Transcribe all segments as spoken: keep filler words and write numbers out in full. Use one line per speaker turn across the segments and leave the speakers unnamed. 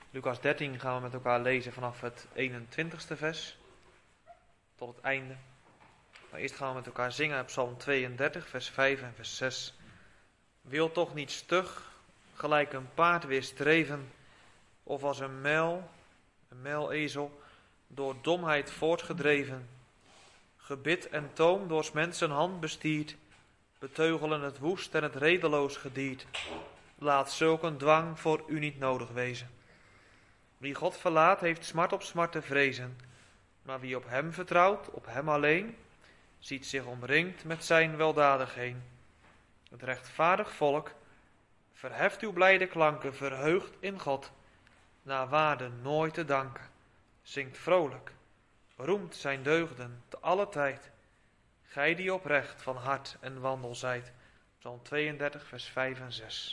Lucas dertien gaan we met elkaar lezen vanaf het eenentwintigste vers tot het einde. Maar eerst gaan we met elkaar zingen uit Psalm tweeëndertig, vers vijf en vers zes. Wil toch niet stug, gelijk een paard weer streven, of als een muil, een muilezel, door domheid voortgedreven. Gebit en toom door 's mensen hand bestierd, beteugelen het woest en het redeloos gediert. Laat zulk een dwang voor u niet nodig wezen. Wie God verlaat, heeft smart op smart te vrezen. Maar wie op hem vertrouwt, op hem alleen, ziet zich omringd met zijn weldadigheden. Het rechtvaardig volk, verheft uw blijde klanken, verheugt in God, naar waarde nooit te danken. Zingt vrolijk, roemt zijn deugden te alle tijd. Gij die oprecht van hart en wandel zijt. Psalm tweeëndertig, vers vijf en zes.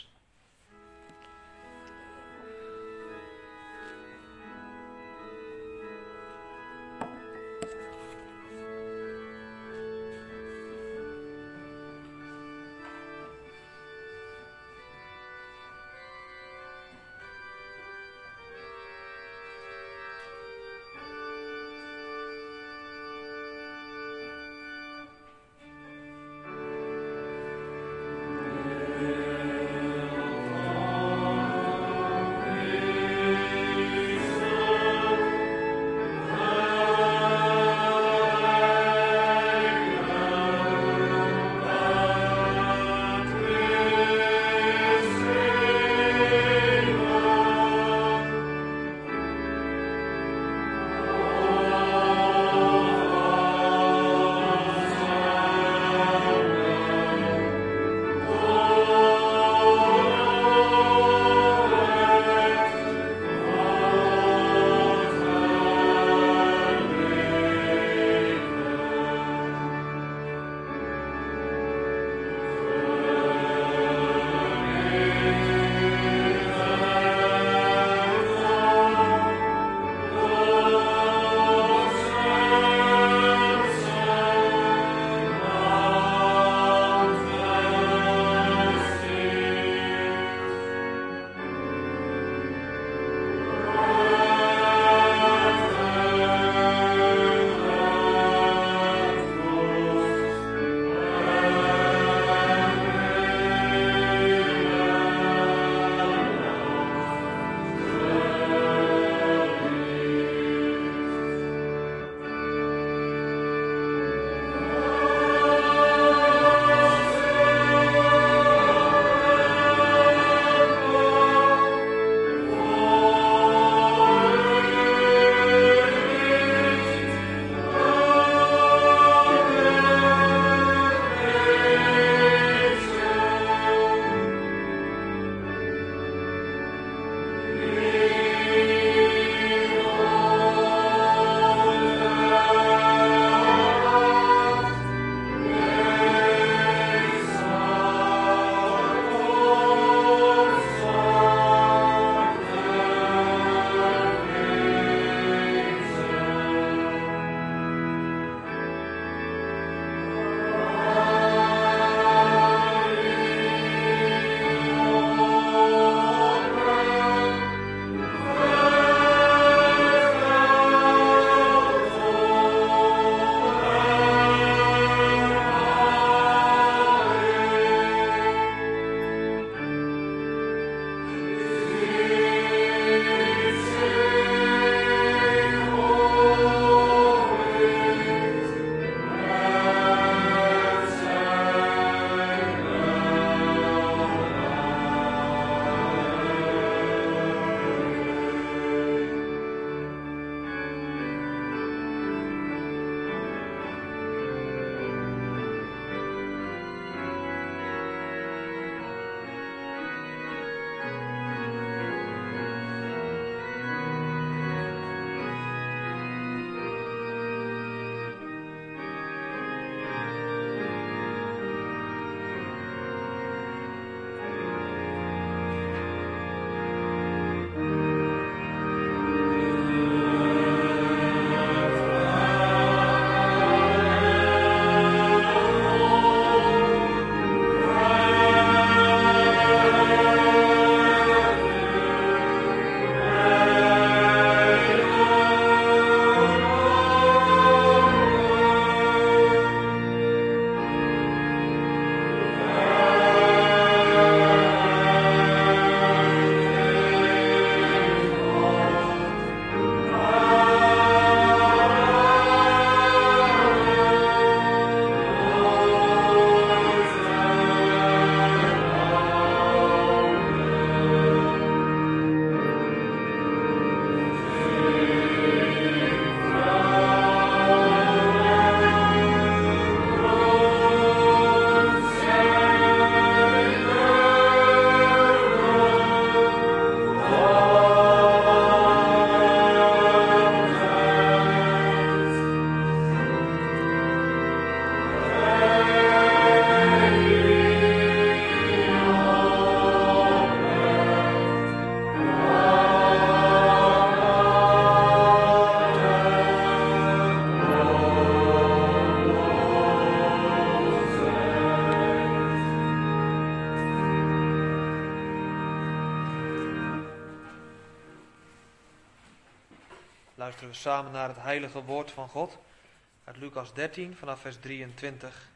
Luisteren we samen naar het heilige woord van God uit Lucas dertien vanaf vers drieëntwintig.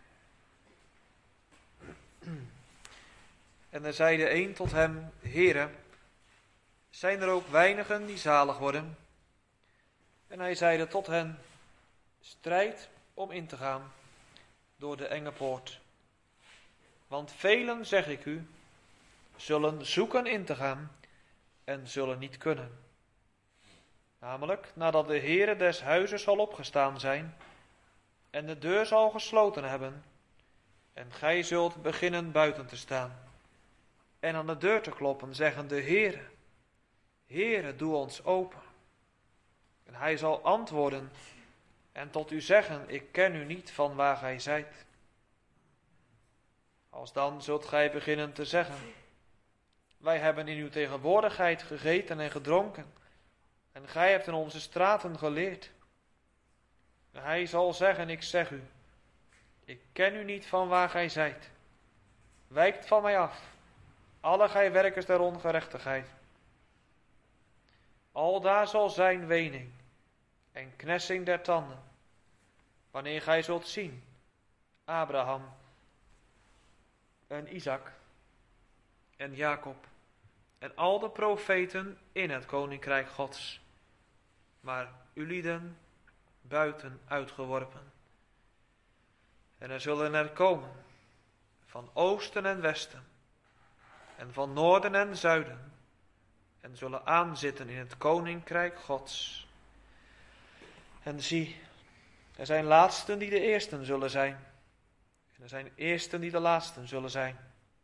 En er zeide een tot hem: Heere, zijn er ook weinigen die zalig worden? En hij zeide tot hen: Strijd om in te gaan door de enge poort. Want velen, zeg ik u, zullen zoeken in te gaan en zullen niet kunnen. Namelijk, nadat de Heere des huizes zal opgestaan zijn en de deur zal gesloten hebben, en gij zult beginnen buiten te staan en aan de deur te kloppen, zeggende: Heere, Heere, doe ons open. En hij zal antwoorden en tot u zeggen: Ik ken u niet van waar gij zijt. Alsdan zult gij beginnen te zeggen: Wij hebben in uw tegenwoordigheid gegeten en gedronken, en gij hebt in onze straten geleerd. En hij zal zeggen: Ik zeg u, ik ken u niet van waar gij zijt. Wijkt van mij af, alle gij werkers der ongerechtigheid. Aldaar zal zijn wening en knessing der tanden, wanneer gij zult zien Abraham en Isaac en Jacob en al de profeten in het koninkrijk Gods, maar ulieden buiten uitgeworpen. En er zullen er komen van oosten en westen en van noorden en zuiden en zullen aanzitten in het koninkrijk Gods. En zie, er zijn laatsten die de eersten zullen zijn, en er zijn eersten die de laatsten zullen zijn.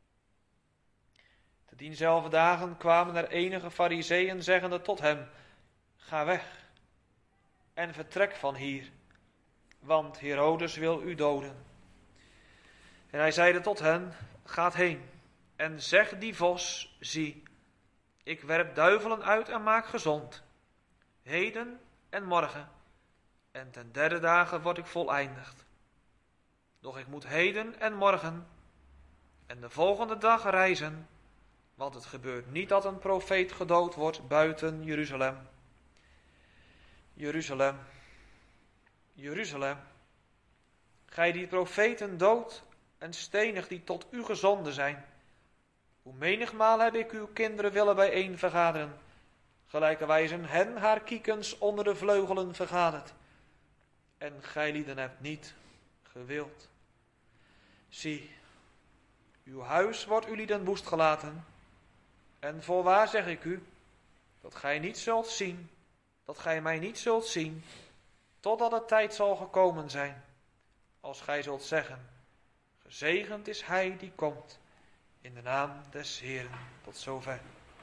Te dienzelfde dagen kwamen er enige Farizeeën zeggende tot hem: Ga weg en vertrek van hier, want Herodes wil u doden. En hij zeide tot hen: Gaat heen en zeg die vos: Zie, ik werp duivelen uit en maak gezond, heden en morgen, en ten derde dagen word ik voleindigd. Doch ik moet heden en morgen en de volgende dag reizen, want het gebeurt niet dat een profeet gedood wordt buiten Jeruzalem. Jeruzalem, Jeruzalem, gij die profeten dood en stenig die tot u gezonden zijn. Hoe menigmaal heb ik uw kinderen willen bijeen vergaderen, gelijkerwijs een hen haar kiekens onder de vleugelen vergadert. En gij lieden hebt niet gewild. Zie, uw huis wordt ulieden woest gelaten. En voorwaar zeg ik u, dat gij niet zult zien, dat gij mij niet zult zien, totdat de tijd zal gekomen zijn, als gij zult zeggen: Gezegend is hij die komt in de naam des Heeren. Tot zover.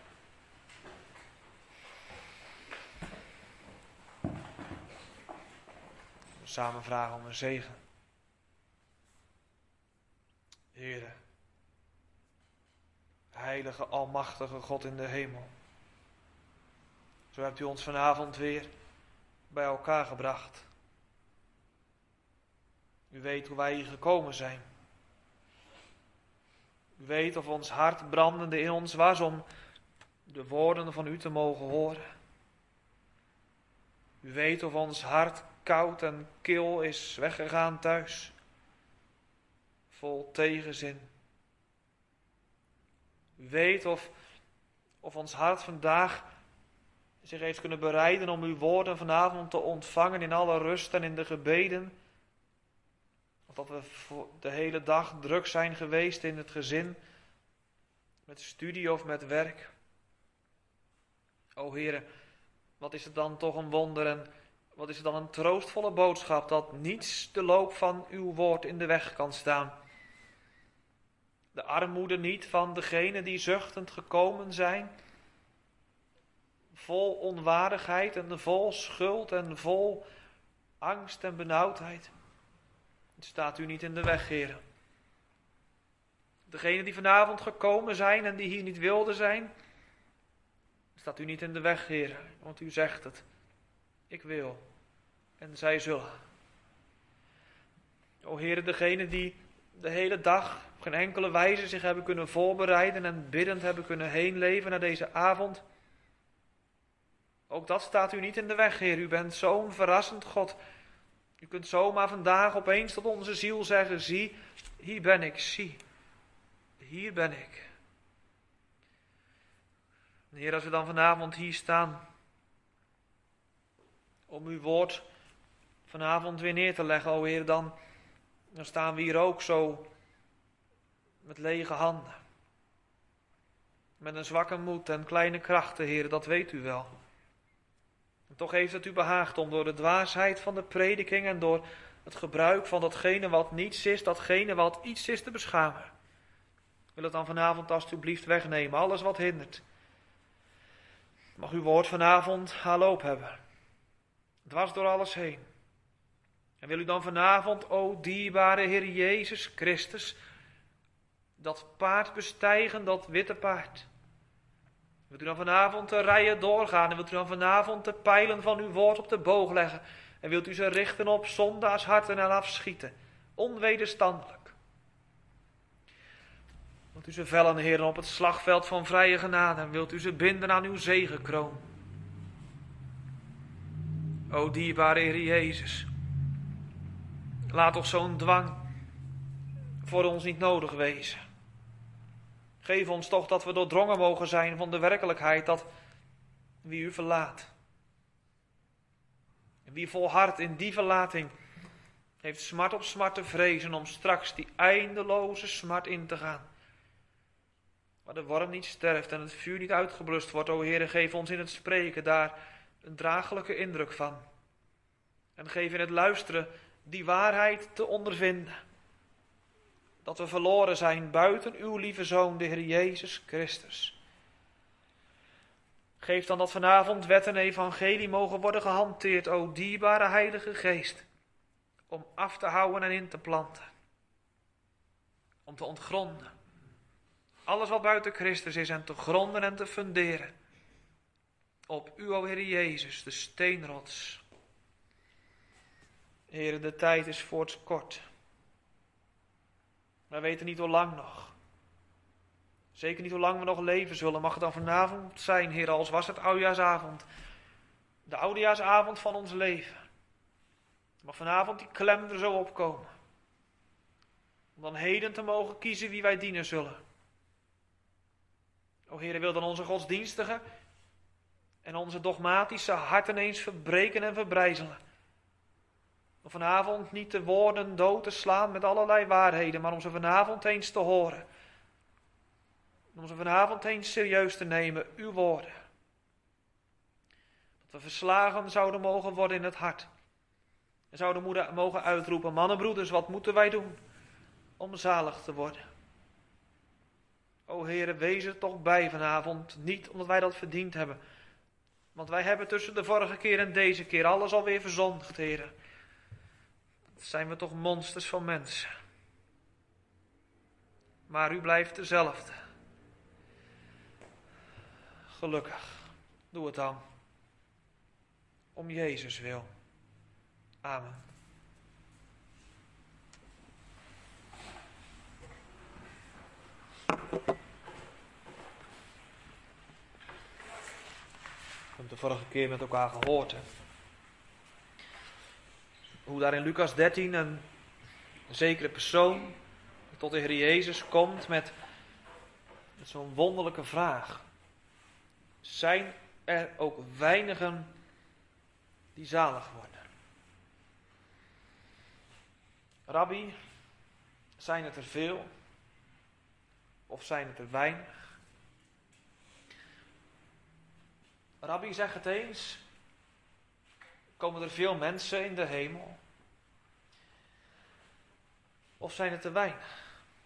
We samen vragen om een zegen. Heere, heilige, almachtige God in de hemel. Zo hebt u ons vanavond weer bij elkaar gebracht. U weet hoe wij hier gekomen zijn. U weet of ons hart brandende in ons was om de woorden van u te mogen horen. U weet of ons hart koud en kil is weggegaan thuis, vol tegenzin. U weet of, of ons hart vandaag zich heeft kunnen bereiden om uw woorden vanavond te ontvangen in alle rust en in de gebeden. Of dat we de hele dag druk zijn geweest in het gezin, met studie of met werk. O Heere, wat is het dan toch een wonder en wat is het dan een troostvolle boodschap dat niets de loop van uw woord in de weg kan staan. De armoede niet van degenen die zuchtend gekomen zijn, vol onwaardigheid en vol schuld en vol angst en benauwdheid. Het staat u niet in de weg, Heere. Degenen die vanavond gekomen zijn en die hier niet wilden zijn, staat u niet in de weg, Heere, want u zegt het. Ik wil en zij zullen. O Heere, degenen die de hele dag op geen enkele wijze zich hebben kunnen voorbereiden en biddend hebben kunnen heenleven naar deze avond. Ook dat staat u niet in de weg, Heer. U bent zo'n verrassend God. U kunt zomaar vandaag opeens tot onze ziel zeggen, zie, hier ben ik, zie. Hier ben ik. Heer, als we dan vanavond hier staan, om uw woord vanavond weer neer te leggen, o Heer, dan, dan staan we hier ook zo met lege handen. Met een zwakke moed en kleine krachten, Heer, dat weet u wel. En toch heeft het u behaagd om door de dwaasheid van de prediking en door het gebruik van datgene wat niets is, datgene wat iets is, te beschamen. Ik wil het dan vanavond alstublieft wegnemen, alles wat hindert. Mag uw woord vanavond haar loop hebben. Dwars door alles heen. En wil u dan vanavond, o dierbare Heer Jezus Christus, dat paard bestijgen, dat witte paard. Wilt u dan vanavond de rijen doorgaan en wilt u dan vanavond de pijlen van uw woord op de boog leggen. En wilt u ze richten op zondaars harten en afschieten, onwederstandelijk. Wilt u ze vellen, Heer, op het slagveld van vrije genade en wilt u ze binden aan uw zegenkroon. O dierbare Heer Jezus, laat toch zo'n dwang voor ons niet nodig wezen. Geef ons toch dat we doordrongen mogen zijn van de werkelijkheid dat wie u verlaat. En wie volhardt in die verlating, heeft smart op smart te vrezen om straks die eindeloze smart in te gaan. Waar de worm niet sterft en het vuur niet uitgeblust wordt, o Heere, geef ons in het spreken daar een draaglijke indruk van. En geef in het luisteren die waarheid te ondervinden. Dat we verloren zijn buiten uw lieve Zoon, de Heer Jezus Christus. Geef dan dat vanavond wet en evangelie mogen worden gehanteerd, o dierbare Heilige Geest. Om af te houden en in te planten. Om te ontgronden. Alles wat buiten Christus is en te gronden en te funderen. Op u, o Heer Jezus, de steenrots. Heer, de tijd is voorts kort. Wij weten niet hoe lang nog. Zeker niet hoe lang we nog leven zullen. Mag het dan vanavond zijn, Heer, als was het oudejaarsavond. De oudejaarsavond van ons leven. Mag vanavond die klem er zo opkomen. Om dan heden te mogen kiezen wie wij dienen zullen. O Heer, wil dan onze godsdienstige en onze dogmatische harten eens verbreken en verbrijzelen. Om vanavond niet de woorden dood te slaan met allerlei waarheden, maar om ze vanavond eens te horen. Om ze vanavond eens serieus te nemen, uw woorden. Dat we verslagen zouden mogen worden in het hart. En zouden mogen uitroepen, mannen, broeders, wat moeten wij doen om zalig te worden? O Heere, wees er toch bij vanavond, niet omdat wij dat verdiend hebben. Want wij hebben tussen de vorige keer en deze keer alles alweer verzondigd, Heere. Zijn we toch monsters van mensen. Maar u blijft dezelfde. Gelukkig. Doe het dan. Om Jezus wil. Amen. We hebben de vorige keer met elkaar gehoord. Hè? Hoe daar in Lucas dertien een zekere persoon tot de Heer Jezus komt met, met zo'n wonderlijke vraag. Zijn er ook weinigen die zalig worden? Rabbi, zijn het er veel? Of zijn het er weinig? Rabbi, zeg het eens. Komen er veel mensen in de hemel? Of zijn het te weinig?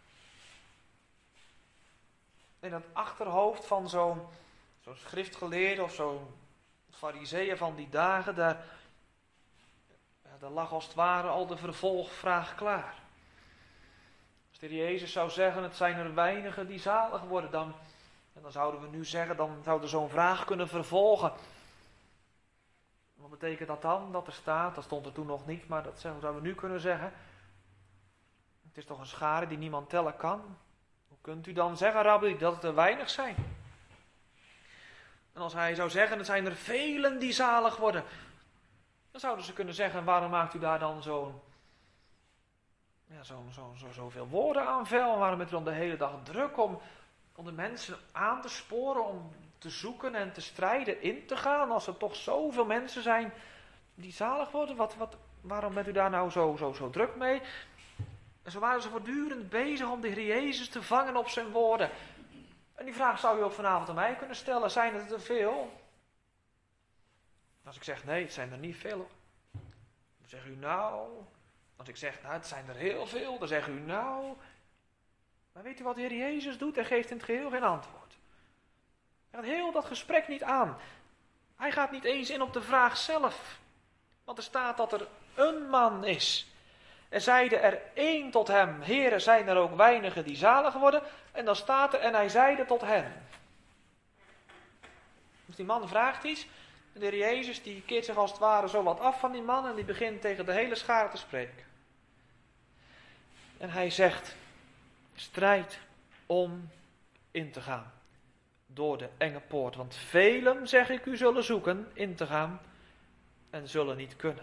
In het achterhoofd van zo'n zo'n schriftgeleerde of zo'n farizeeën van die dagen, daar, daar lag als het ware al de vervolgvraag klaar. Als de Heer Jezus zou zeggen, het zijn er weinigen die zalig worden, dan, en dan zouden we nu zeggen, dan zouden zo'n vraag kunnen vervolgen. Wat betekent dat dan, dat er staat? Dat stond er toen nog niet, maar dat zouden we nu kunnen zeggen. Het is toch een schare die niemand tellen kan? Hoe kunt u dan zeggen, Rabbi, dat het er weinig zijn? En als hij zou zeggen, het zijn er velen die zalig worden, dan zouden ze kunnen zeggen, waarom maakt u daar dan zo'n, ja, zo, zo, zo, zoveel woorden aan vuil? Waarom bent u dan de hele dag druk om, om de mensen aan te sporen, om te zoeken en te strijden in te gaan, als er toch zoveel mensen zijn die zalig worden? Wat, wat, waarom bent u daar nou zo, zo, zo druk mee? En zo waren ze voortdurend bezig om de Heer Jezus te vangen op zijn woorden. En die vraag zou u ook vanavond aan mij kunnen stellen. Zijn het er veel? Als ik zeg nee, het zijn er niet veel. Dan zegt u nou. Als ik zeg nou, het zijn er heel veel. Dan zegt u nou. Maar weet u wat de Heer Jezus doet? Hij geeft in het geheel geen antwoord. Hij gaat heel dat gesprek niet aan. Hij gaat niet eens in op de vraag zelf. Want er staat dat er een man is. Er zeide er één tot hem, Heere, zijn er ook weinigen die zalig worden? En dan staat er, en hij zeide tot hen. Dus die man vraagt iets. En de Heer Jezus die keert zich als het ware zo wat af van die man. En die begint tegen de hele schare te spreken. En hij zegt, strijd om in te gaan. Door de enge poort. Want velen, zeg ik u, zullen zoeken in te gaan. En zullen niet kunnen.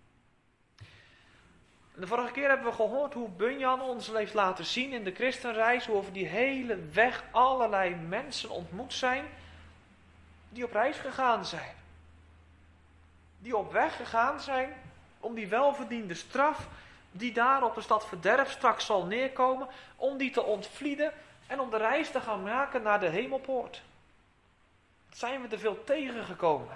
De vorige keer hebben we gehoord hoe Bunyan ons heeft laten zien in de christenreis, hoe over die hele weg allerlei mensen ontmoet zijn, die op reis gegaan zijn. Die op weg gegaan zijn om die welverdiende straf, die daar op de stad verderf straks zal neerkomen, om die te ontvlieden en om de reis te gaan maken naar de hemelpoort. Dat zijn we er veel tegengekomen.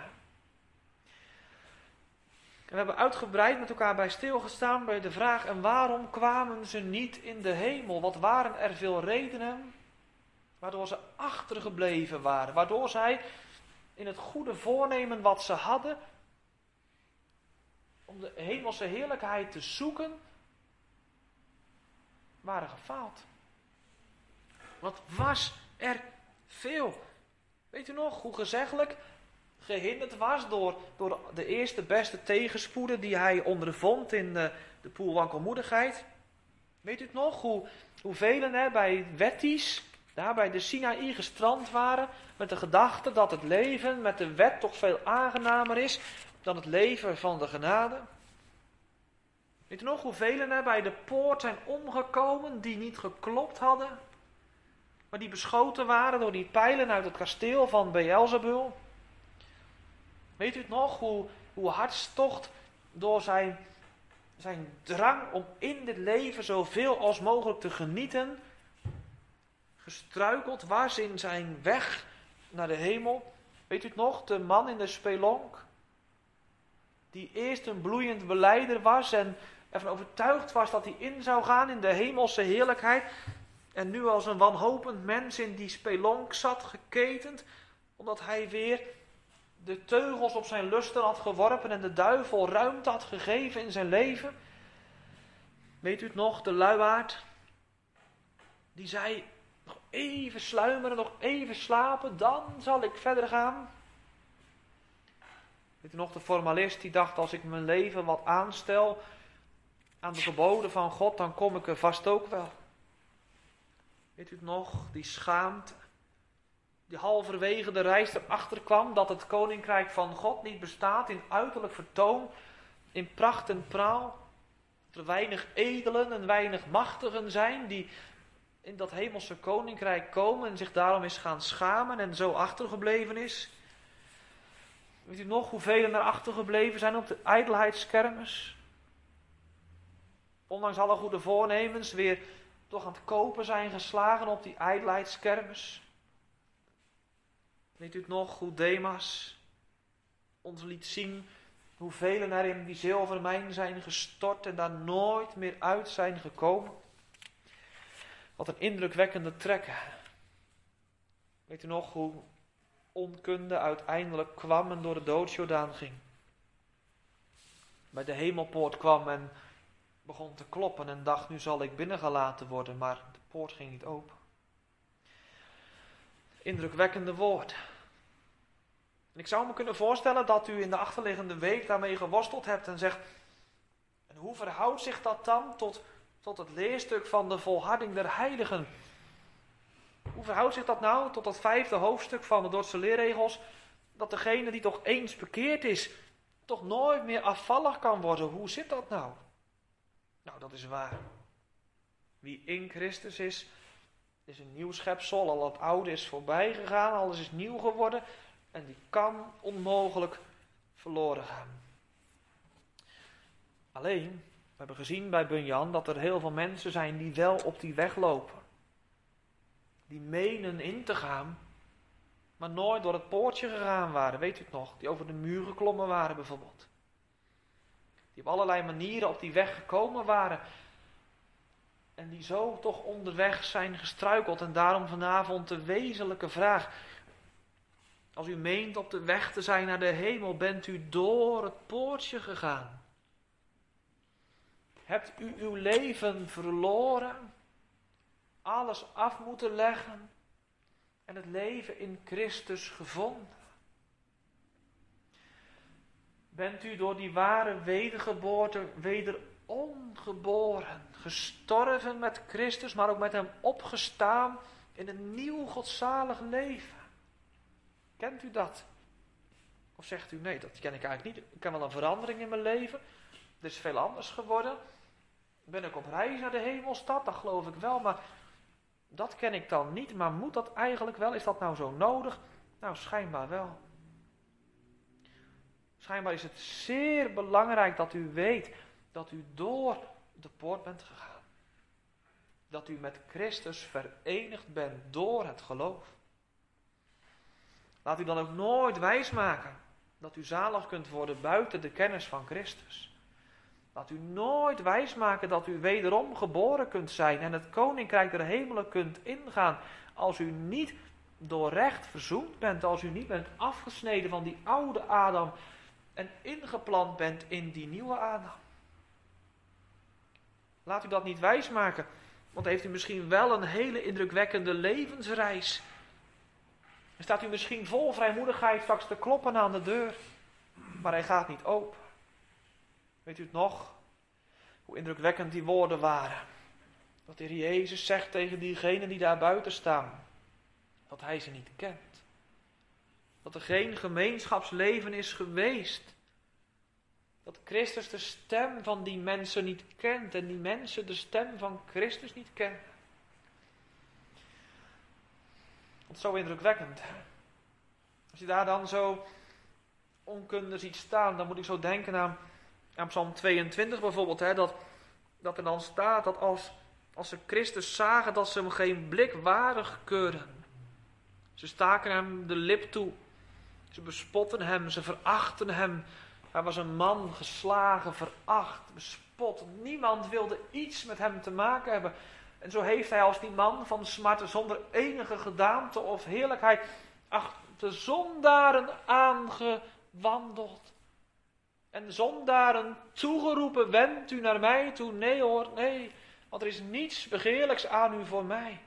En we hebben uitgebreid met elkaar bij stilgestaan bij de vraag, en waarom kwamen ze niet in de hemel? Wat waren er veel redenen waardoor ze achtergebleven waren, waardoor zij in het goede voornemen wat ze hadden, om de hemelse heerlijkheid te zoeken, waren gefaald. Wat was er veel? Weet u nog hoe gezeggelijk gehinderd was door, door de eerste beste tegenspoeden die hij ondervond in de, de poel wankelmoedigheid? Weet u het nog? Hoe, hoe velen hè, bij wetties, daar bij de Sinaï gestrand waren, met de gedachte dat het leven met de wet toch veel aangenamer is dan het leven van de genade? Weet u nog hoe velen hè, bij de poort zijn omgekomen die niet geklopt hadden, maar die beschoten waren door die pijlen uit het kasteel van Beelzebul? Weet u het nog, hoe, hoe hartstocht door zijn, zijn drang om in dit leven zoveel als mogelijk te genieten, gestruikeld was in zijn weg naar de hemel? Weet u het nog, de man in de spelonk, die eerst een bloeiend belijder was en ervan overtuigd was dat hij in zou gaan in de hemelse heerlijkheid, en nu als een wanhopend mens in die spelonk zat, geketend, omdat hij weer de teugels op zijn lusten had geworpen en de duivel ruimte had gegeven in zijn leven. Weet u het nog, de luiaard, die zei, nog even sluimeren, nog even slapen, dan zal ik verder gaan. Weet u nog, de formalist die dacht, als ik mijn leven wat aanstel aan de geboden van God, dan kom ik er vast ook wel. Weet u het nog, die schaamte, die halverwege de reis erachter kwam dat het koninkrijk van God niet bestaat in uiterlijk vertoon, in pracht en praal. Dat er weinig edelen en weinig machtigen zijn die in dat hemelse koninkrijk komen en zich daarom is gaan schamen en zo achtergebleven is. Weet u nog hoeveel er achtergebleven zijn op de ijdelheidskermis? Ondanks alle goede voornemens weer toch aan het kopen zijn geslagen op die ijdelheidskermis. Weet u het nog, hoe Demas ons liet zien hoeveel er in die zilvermijn zijn gestort en daar nooit meer uit zijn gekomen? Wat een indrukwekkende trek. Weet u nog hoe onkunde uiteindelijk kwam en door de doodsjordaan ging? Bij de hemelpoort kwam en begon te kloppen en dacht, nu zal ik binnengelaten worden, maar de poort ging niet open. Indrukwekkende woord. En ik zou me kunnen voorstellen dat u in de achterliggende week daarmee geworsteld hebt en zegt, en hoe verhoudt zich dat dan tot, tot het leerstuk van de volharding der heiligen? Hoe verhoudt zich dat nou tot dat vijfde hoofdstuk van de Dordtse leerregels, dat degene die toch eens bekeerd is, toch nooit meer afvallig kan worden. Hoe zit dat nou? Nou, dat is waar. Wie in Christus is, is een nieuw schepsel. Al het oude is voorbij gegaan, alles is nieuw geworden. En die kan onmogelijk verloren gaan. Alleen, we hebben gezien bij Bunyan dat er heel veel mensen zijn die wel op die weg lopen. Die menen in te gaan, maar nooit door het poortje gegaan waren. Weet u het nog? Die over de muur geklommen waren bijvoorbeeld. Die op allerlei manieren op die weg gekomen waren. En die zo toch onderweg zijn gestruikeld. En daarom vanavond de wezenlijke vraag. Als u meent op de weg te zijn naar de hemel, bent u door het poortje gegaan? Hebt u uw leven verloren? Alles af moeten leggen? En het leven in Christus gevonden? Bent u door die ware wedergeboorte wederom geboren, gestorven met Christus, maar ook met hem opgestaan in een nieuw godzalig leven? Kent u dat? Of zegt u, nee, dat ken ik eigenlijk niet. Ik ken wel een verandering in mijn leven. Er is veel anders geworden. Ben ik op reis naar de hemelstad? Dat geloof ik wel, maar dat ken ik dan niet. Maar moet dat eigenlijk wel? Is dat nou zo nodig? Nou, schijnbaar wel. Schijnbaar is het zeer belangrijk dat u weet dat u door de poort bent gegaan. Dat u met Christus verenigd bent door het geloof. Laat u dan ook nooit wijsmaken dat u zalig kunt worden buiten de kennis van Christus. Laat u nooit wijsmaken dat u wederom geboren kunt zijn en het koninkrijk der hemelen kunt ingaan als u niet door recht verzoend bent, als u niet bent afgesneden van die oude Adam en ingeplant bent in die nieuwe Adam. Laat u dat niet wijsmaken, want dan heeft u misschien wel een hele indrukwekkende levensreis. Dan staat u misschien vol vrijmoedigheid straks te kloppen aan de deur, maar hij gaat niet open. Weet u het nog? Hoe indrukwekkend die woorden waren. Dat de Heer Jezus zegt tegen diegenen die daar buiten staan, dat hij ze niet kent. Dat er geen gemeenschapsleven is geweest. Dat Christus de stem van die mensen niet kent en die mensen de stem van Christus niet kennen. Dat is zo indrukwekkend. Als je daar dan zo onkunde ziet staan, dan moet ik zo denken aan, aan Psalm tweeëntwintig bijvoorbeeld. Hè, dat, dat er dan staat dat als, als ze Christus zagen, dat ze hem geen blik waardig keurden. Ze staken hem de lip toe. Ze bespotten hem, ze verachten hem. Hij was een man geslagen, veracht, bespot. Niemand wilde iets met hem te maken hebben. En zo heeft hij als die man van smarten zonder enige gedaante of heerlijkheid achter de zondaren aangewandeld. En zondaren toegeroepen, wendt u naar mij toe? Nee hoor, nee, want er is niets begeerlijks aan u voor mij.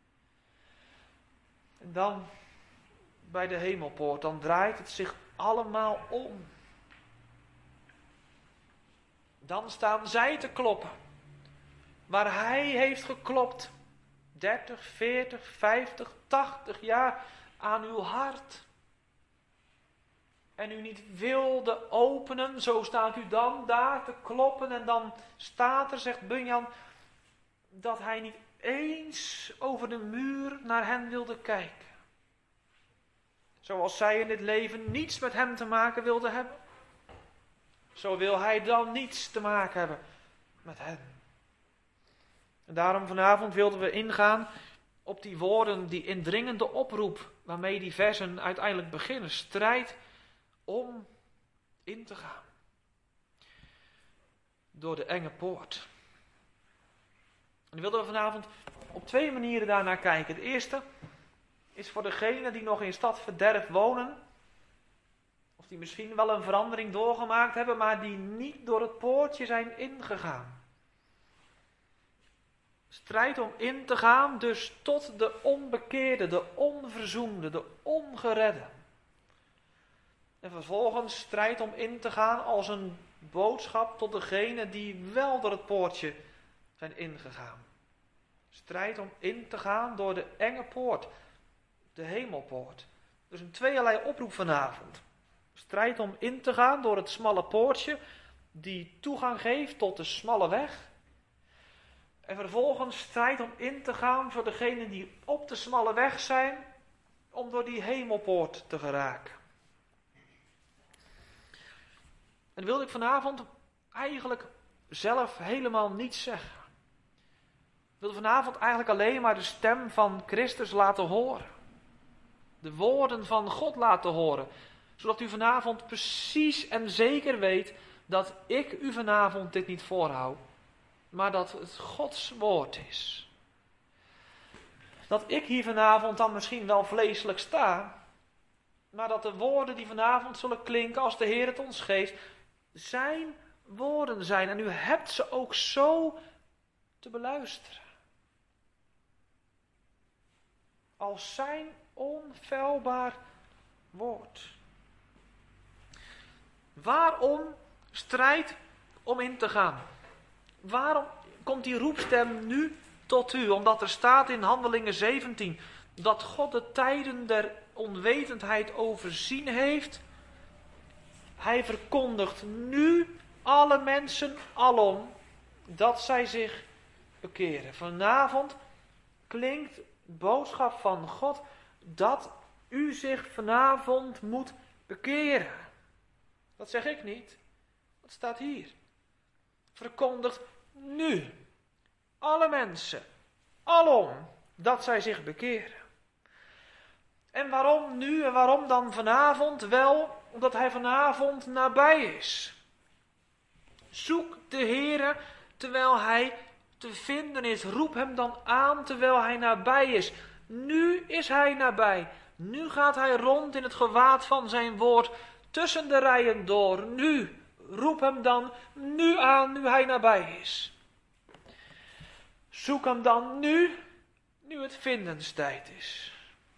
En dan, bij de hemelpoort, dan draait het zich allemaal om. Dan staan zij te kloppen. Waar hij heeft geklopt. dertig, veertig, vijftig, tachtig jaar aan uw hart. En u niet wilde openen, zo staat u dan daar te kloppen. En dan staat er, zegt Bunyan, dat hij niet eens over de muur naar hen wilde kijken. Zoals zij in dit leven niets met hem te maken wilden hebben. Zo wil hij dan niets te maken hebben met hen. En daarom vanavond wilden we ingaan op die woorden, die indringende oproep, waarmee die versen uiteindelijk beginnen. Strijd om in te gaan. Door de enge poort. En dan wilden we vanavond op twee manieren daarnaar kijken. Het eerste is voor degenen die nog in stad verderf wonen. Of die misschien wel een verandering doorgemaakt hebben, maar die niet door het poortje zijn ingegaan. Strijd om in te gaan, dus tot de onbekeerde, de onverzoende, de ongeredde. En vervolgens strijd om in te gaan als een boodschap tot degenen die wel door het poortje zijn ingegaan. Strijd om in te gaan door de enge poort, de hemelpoort. Dus een tweeërlei oproep vanavond. Strijd om in te gaan door het smalle poortje die toegang geeft tot de smalle weg. En vervolgens strijd om in te gaan voor degenen die op de smalle weg zijn, om door die hemelpoort te geraken. En wilde ik vanavond eigenlijk zelf helemaal niets zeggen. Ik wilde vanavond eigenlijk alleen maar de stem van Christus laten horen. De woorden van God laten horen. Zodat u vanavond precies en zeker weet dat ik u vanavond dit niet voorhoud. Maar dat het Gods woord is. Dat ik hier vanavond dan misschien wel vleeselijk sta. Maar dat de woorden die vanavond zullen klinken als de Heer het ons geeft, zijn woorden zijn. En u hebt ze ook zo te beluisteren. Als zijn onfeilbaar woord. Waarom strijd om in te gaan? Waarom komt die roepstem nu tot u? Omdat er staat in Handelingen zeventien dat God de tijden der onwetendheid overzien heeft. Hij verkondigt nu alle mensen alom dat zij zich bekeren. Vanavond klinkt de boodschap van God dat u zich vanavond moet bekeren. Dat zeg ik niet. Dat staat hier. Verkondigt nu alle mensen alom dat zij zich bekeren. En waarom nu en waarom dan vanavond? Wel, omdat hij vanavond nabij is. Zoek de Heere terwijl hij te vinden is. Roep hem dan aan terwijl hij nabij is. Nu is hij nabij. Nu gaat hij rond in het gewaad van zijn woord tussen de rijen door. Nu. Roep hem dan nu aan, nu hij nabij is. Zoek hem dan nu, nu het vindenstijd is.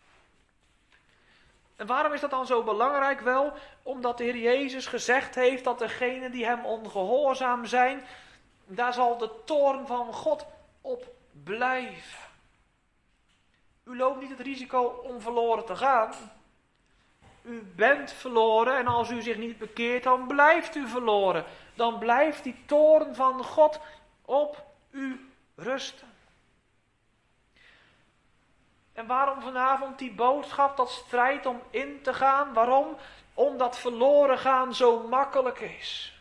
En waarom is dat dan zo belangrijk? Wel, omdat de Heer Jezus gezegd heeft dat degenen die hem ongehoorzaam zijn, daar zal de toorn van God op blijven. U loopt niet het risico om verloren te gaan. U bent verloren en als u zich niet bekeert, dan blijft u verloren. Dan blijft die toorn van God op u rusten. En waarom vanavond die boodschap, dat strijd om in te gaan? Waarom? Omdat verloren gaan zo makkelijk is.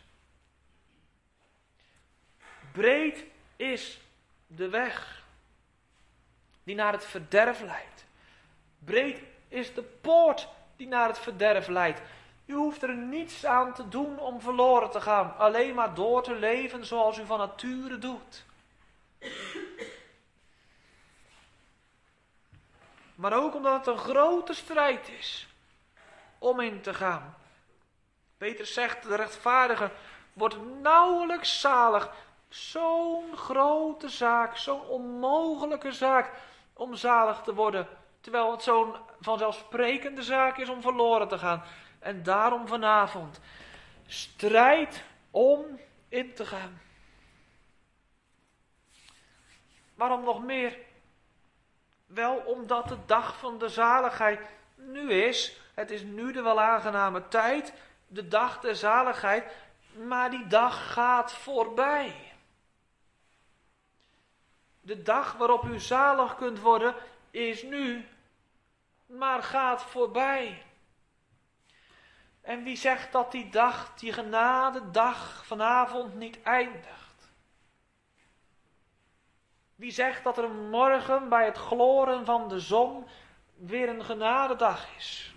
Breed is de weg die naar het verderf leidt. Breed is de poort die naar het verderf leidt. U hoeft er niets aan te doen om verloren te gaan. Alleen maar door te leven zoals u van nature doet. Maar ook omdat het een grote strijd is om in te gaan. Petrus zegt, de rechtvaardige wordt nauwelijks zalig. Zo'n grote zaak, zo'n onmogelijke zaak om zalig te worden. Terwijl het zo'n vanzelfsprekende zaak is om verloren te gaan. En daarom vanavond, strijd om in te gaan. Waarom nog meer? Wel omdat de dag van de zaligheid nu is. Het is nu de wel aangename tijd, de dag der zaligheid. Maar die dag gaat voorbij. De dag waarop u zalig kunt worden is nu, maar gaat voorbij. En wie zegt dat die dag, die genadedag vanavond niet eindigt? Wie zegt dat er morgen bij het gloren van de zon weer een genadedag is?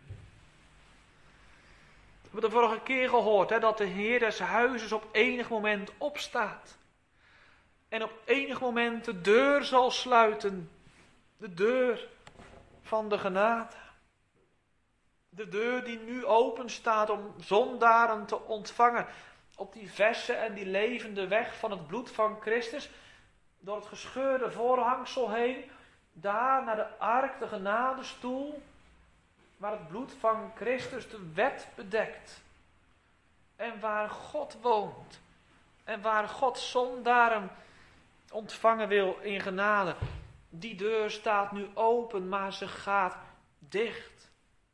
We hebben de vorige keer gehoord hè, dat de Heer des huizes op enig moment opstaat. En op enig moment de deur zal sluiten. De deur van de genade. De deur die nu open staat om zondaren te ontvangen. Op die verse en die levende weg van het bloed van Christus. Door het gescheurde voorhangsel heen. Daar naar de ark, de genadestoel. Waar het bloed van Christus de wet bedekt. En waar God woont. En waar God zondaren ontvangen wil in genade. Die deur staat nu open, maar ze gaat dicht.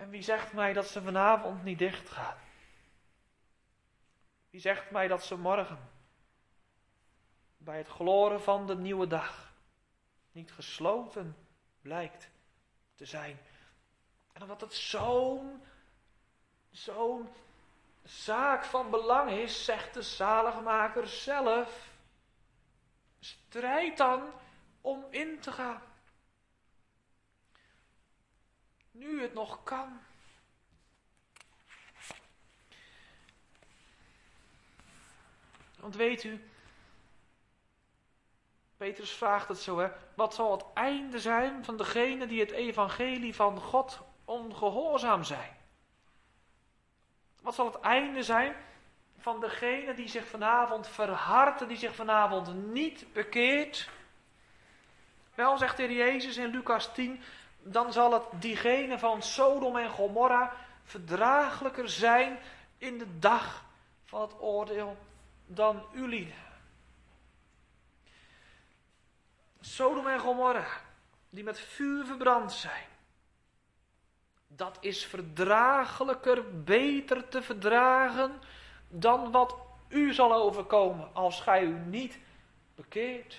En wie zegt mij dat ze vanavond niet dicht gaan? Wie zegt mij dat ze morgen, bij het gloren van de nieuwe dag, niet gesloten blijkt te zijn? En omdat het zo'n, zo'n zaak van belang is, zegt de zaligmaker zelf, strijd dan om in te gaan. Nu het nog kan. Want weet u, Petrus vraagt het zo, hè, wat zal het einde zijn van degene die het evangelie van God ongehoorzaam zijn? Wat zal het einde zijn van degene die zich vanavond verhardt, die zich vanavond niet bekeert? Wel, zegt de Heer Jezus in Lucas tien, dan zal het diegene van Sodom en Gomorra verdraaglijker zijn in de dag van het oordeel dan ulieden. Sodom en Gomorra, die met vuur verbrand zijn, dat is verdraaglijker, beter te verdragen dan wat u zal overkomen als gij u niet bekeert.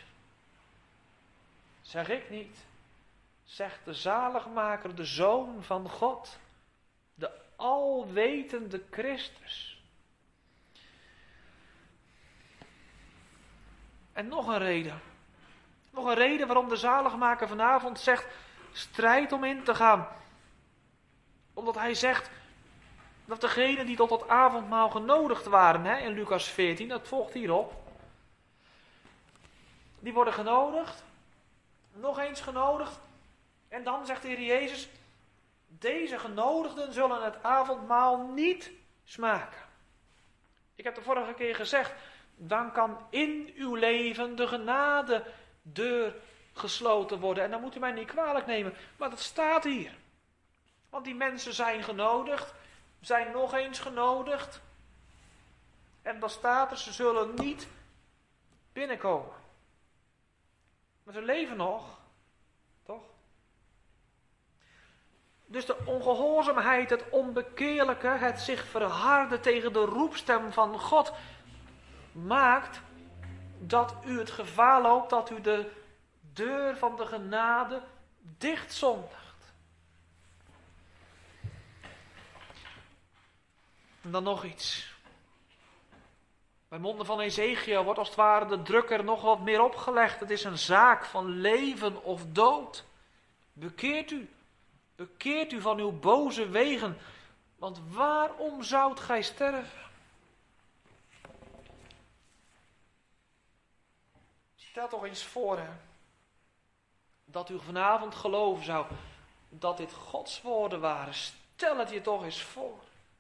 Zeg ik niet, zegt de zaligmaker, de Zoon van God, de alwetende Christus. En nog een reden. Nog een reden waarom de zaligmaker vanavond zegt, strijd om in te gaan. Omdat hij zegt dat degenen die tot het avondmaal genodigd waren, hè, in Lucas veertien, dat volgt hierop. Die worden genodigd, nog eens genodigd. En dan zegt de Heer Jezus, deze genodigden zullen het avondmaal niet smaken. Ik heb de vorige keer gezegd, dan kan in uw leven de genadedeur gesloten worden. En dan moet u mij niet kwalijk nemen, maar dat staat hier. Want die mensen zijn genodigd, zijn nog eens genodigd. En dan staat er, ze zullen niet binnenkomen. Maar ze leven nog, toch? Dus de ongehoorzaamheid, het onbekeerlijke, het zich verharden tegen de roepstem van God, maakt dat u het gevaar loopt dat u de deur van de genade dichtzondigt. En dan nog iets. Bij monden van Ezechiel wordt als het ware de druk er nog wat meer opgelegd. Het is een zaak van leven of dood. Bekeert u. Bekeert u van uw boze wegen. Want waarom zoudt gij sterven? Stel toch eens voor, hè, dat u vanavond geloven zou dat dit Gods woorden waren. Stel het je toch eens voor.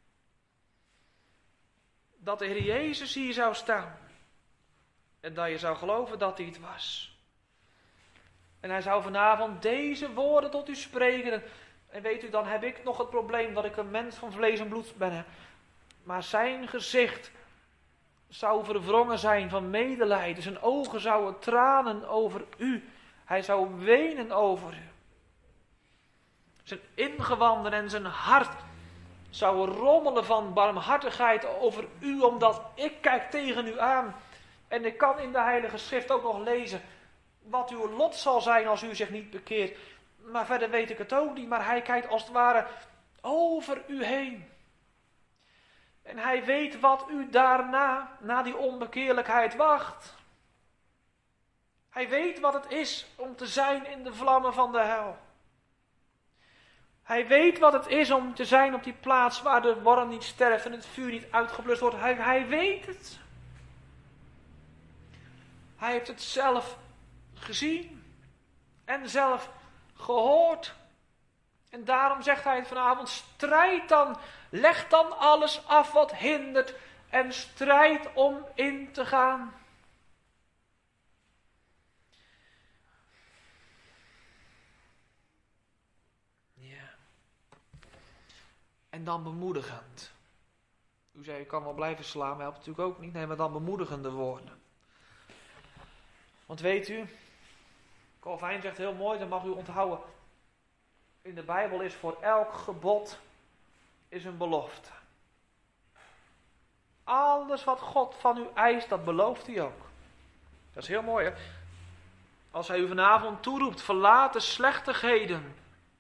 Dat de Heer Jezus hier zou staan. En dat je zou geloven dat hij het was. En hij zou vanavond deze woorden tot u spreken. En weet u, dan heb ik nog het probleem dat ik een mens van vlees en bloed ben. Hè. Maar zijn gezicht zou verwrongen zijn van medelijden. Zijn ogen zouden tranen over u. Hij zou wenen over u. Zijn ingewanden en zijn hart zou rommelen van barmhartigheid over u, omdat ik kijk tegen u aan. En ik kan in de Heilige Schrift ook nog lezen wat uw lot zal zijn als u zich niet bekeert. Maar verder weet ik het ook niet, maar hij kijkt als het ware over u heen. En hij weet wat u daarna, na die onbekeerlijkheid, wacht. Hij weet wat het is om te zijn in de vlammen van de hel. Hij weet wat het is om te zijn op die plaats waar de worm niet sterft en het vuur niet uitgeblust wordt. Hij, hij weet het. Hij heeft het zelf gezien en zelf gehoord. En daarom zegt hij vanavond, strijd dan, leg dan alles af wat hindert en strijd om in te gaan. Ja. En dan bemoedigend. U zei, ik kan wel blijven slaan, maar helpt natuurlijk ook niet. Nee, maar dan bemoedigende woorden. Want weet u, Calvijn zegt heel mooi, dat mag u onthouden. In de Bijbel is voor elk gebod is een belofte. Alles wat God van u eist, dat belooft hij ook. Dat is heel mooi, hè? Als hij u vanavond toeroept, verlaat de slechtigheden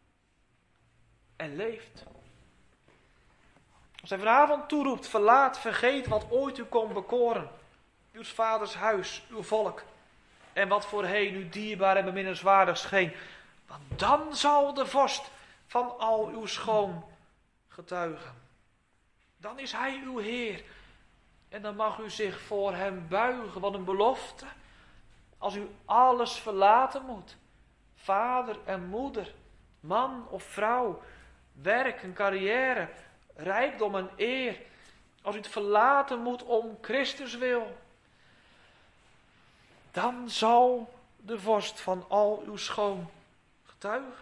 en leeft. Als hij vanavond toeroept, verlaat, vergeet wat ooit u kon bekoren. Uw vaders huis, uw volk. En wat voorheen u dierbaar en beminnenswaardig scheen. Want dan zal de vorst van al uw schoon getuigen. Dan is hij uw Heer. En dan mag u zich voor hem buigen. Wat een belofte. Als u alles verlaten moet. Vader en moeder. Man of vrouw. Werk en carrière. Rijkdom en eer. Als u het verlaten moet om Christus wil. Dan zal de vorst van al uw schoon getuigen.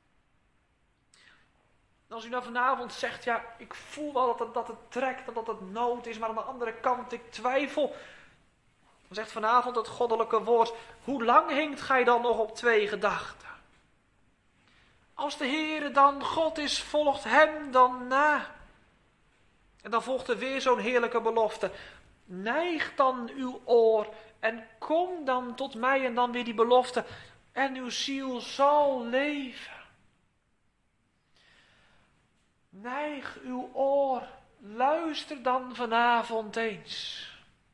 En als u nou vanavond zegt, ja, ik voel wel dat het, dat het trekt en dat het nood is, maar aan de andere kant, ik twijfel. Dan zegt vanavond het goddelijke woord, hoe lang hinkt gij dan nog op twee gedachten? Als de Heere dan God is, volgt hem dan na. En dan volgt er weer zo'n heerlijke belofte. Neig dan uw oor en kom dan tot mij, en dan weer die belofte. En uw ziel zal leven. Neig uw oor, luister dan vanavond eens.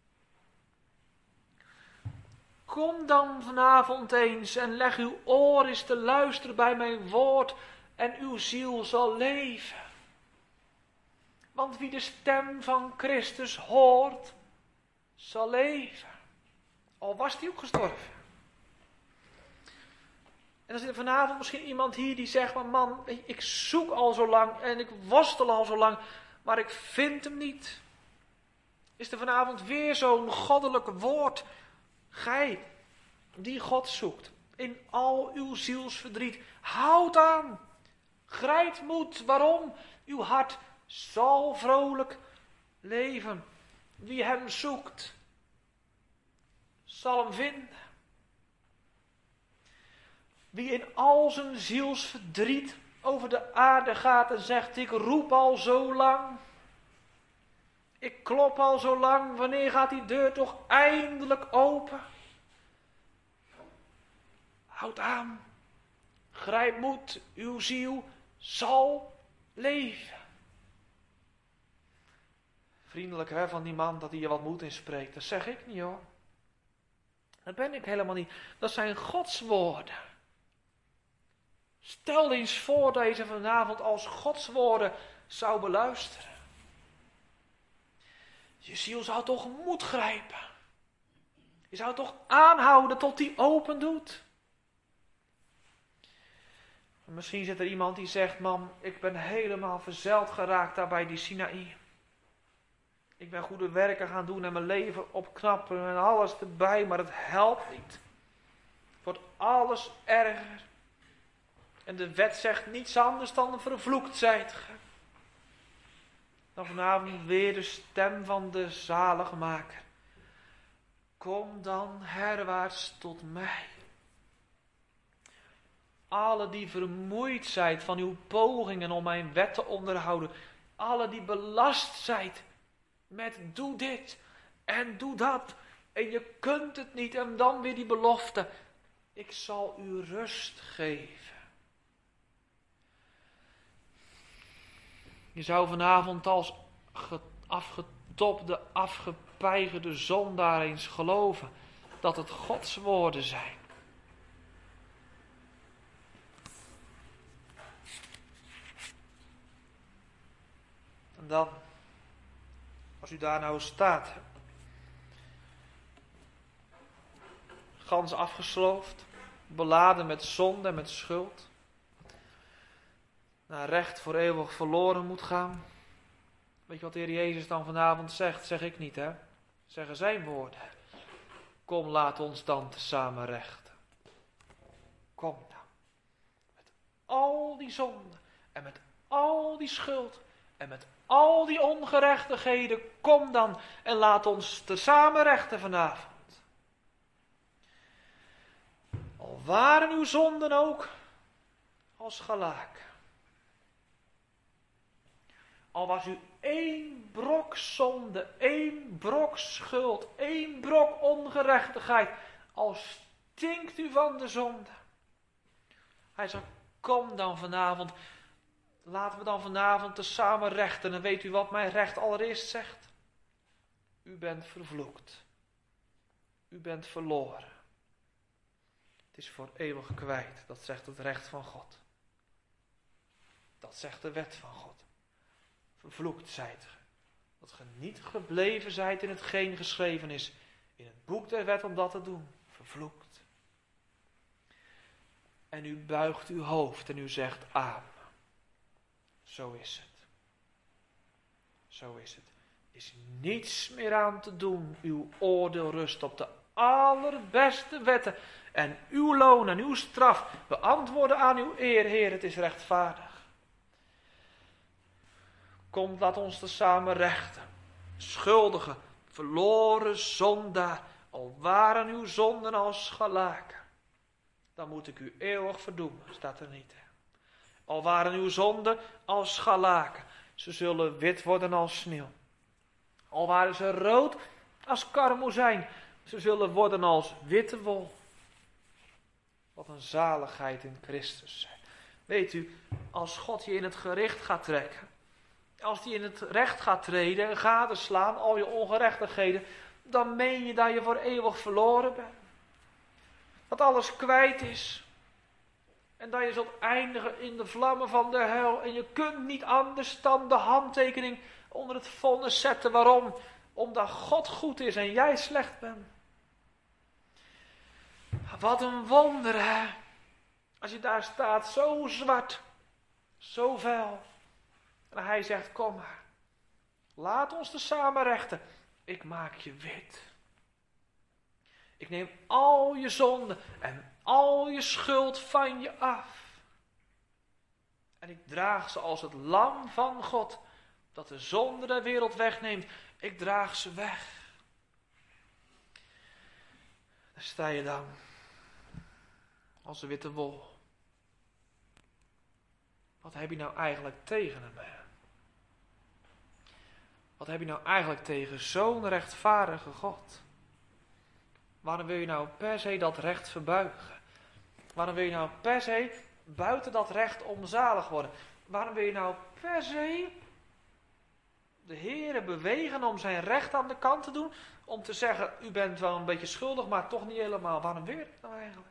Kom dan vanavond eens en leg uw oor eens te luisteren bij mijn woord en uw ziel zal leven. Want wie de stem van Christus hoort, zal leven. Al was hij ook gestorven. En dan zit er vanavond misschien iemand hier die zegt, maar man, ik zoek al zo lang en ik worstel al zo lang, maar ik vind hem niet. Is er vanavond weer zo'n goddelijk woord. Gij, die God zoekt, in al uw zielsverdriet, houd aan. Grijp moed, waarom? Uw hart zal vrolijk leven. Wie hem zoekt, zal hem vinden. Wie in al zijn zielsverdriet over de aarde gaat en zegt, ik roep al zo lang. Ik klop al zo lang, wanneer gaat die deur toch eindelijk open? Houd aan, grijp moed, uw ziel zal leven. Vriendelijk hè, van die man dat hij je wat moed inspreekt, dat zeg ik niet hoor. Dat ben ik helemaal niet. Dat zijn Gods woorden. Stel eens voor dat je ze vanavond als Gods woorden zou beluisteren. Je ziel zou toch moed grijpen. Je zou toch aanhouden tot die open doet. En misschien zit er iemand die zegt, man, ik ben helemaal verzeild geraakt daar bij die Sinaï. Ik ben goede werken gaan doen en mijn leven opknappen en alles erbij, maar het helpt niet. Het wordt alles erger. En de wet zegt niets anders dan vervloekt zijt ge. Dan vanavond weer de stem van de zaligmaker. Kom dan herwaarts tot mij. Alle die vermoeid zijt van uw pogingen om mijn wet te onderhouden. Alle die belast zijt met doe dit en doe dat. En je kunt het niet en dan weer die belofte. Ik zal u rust geven. Je zou vanavond als afgetopde, afgepeigerde zondaar eens geloven dat het Gods woorden zijn. En dan, als u daar nou staat, gans afgesloofd, beladen met zonde en met schuld, naar recht voor eeuwig verloren moet gaan. Weet je wat de Heer Jezus dan vanavond zegt? Zeg ik niet, hè? Zeggen zijn woorden. Kom, laat ons dan tezamen rechten. Kom dan. Met al die zonden en met al die schuld en met al die ongerechtigheden, kom dan en laat ons tezamen rechten vanavond. Al waren uw zonden ook als galaak. Al was u één brok zonde, één brok schuld, één brok ongerechtigheid. Al stinkt u van de zonde. Hij zegt, kom dan vanavond. Laten we dan vanavond tezamen rechten. En weet u wat mijn recht allereerst zegt? U bent vervloekt. U bent verloren. Het is voor eeuwig kwijt. Dat zegt het recht van God. Dat zegt de wet van God. Vervloekt zijt ge. Dat ge niet gebleven zijt in hetgeen geschreven is. In het boek der wet om dat te doen. Vervloekt. En u buigt uw hoofd en u zegt amen. Zo is het. Zo is het. Is niets meer aan te doen. Uw oordeel rust op de allerbeste wetten. En uw loon en uw straf beantwoorden aan uw eer, Heer. Het is rechtvaardig. Komt, laat ons tezamen rechten. Schuldige, verloren zondaar. Al waren uw zonden als scharlaken. Dan moet ik u eeuwig verdoemen, staat er niet. Al waren uw zonden als scharlaken. Ze zullen wit worden als sneeuw. Al waren ze rood als karmozijn. Ze zullen worden als witte wol. Wat een zaligheid in Christus zijn. Weet u, als God je in het gericht gaat trekken. Als hij in het recht gaat treden en gadeslaan al je ongerechtigheden. Dan meen je dat je voor eeuwig verloren bent. Dat alles kwijt is. En dat je zult eindigen in de vlammen van de hel. En je kunt niet anders dan de handtekening onder het vonnis zetten. Waarom? Omdat God goed is en jij slecht bent. Wat een wonder, hè. Als je daar staat, zo zwart, zo vuil. En hij zegt, kom maar. Laat ons tezamen rechten. Ik maak je wit. Ik neem al je zonden en al je schuld van je af. En ik draag ze als het lam van God, dat de zonde der wereld wegneemt. Ik draag ze weg. Daar sta je dan, als een witte wol. Wat heb je nou eigenlijk tegen hem? Wat heb je nou eigenlijk tegen zo'n rechtvaardige God? Waarom wil je nou per se dat recht verbuigen? Waarom wil je nou per se buiten dat recht onzalig worden? Waarom wil je nou per se de Heere bewegen om zijn recht aan de kant te doen? Om te zeggen, u bent wel een beetje schuldig, maar toch niet helemaal. Waarom wil je het nou eigenlijk?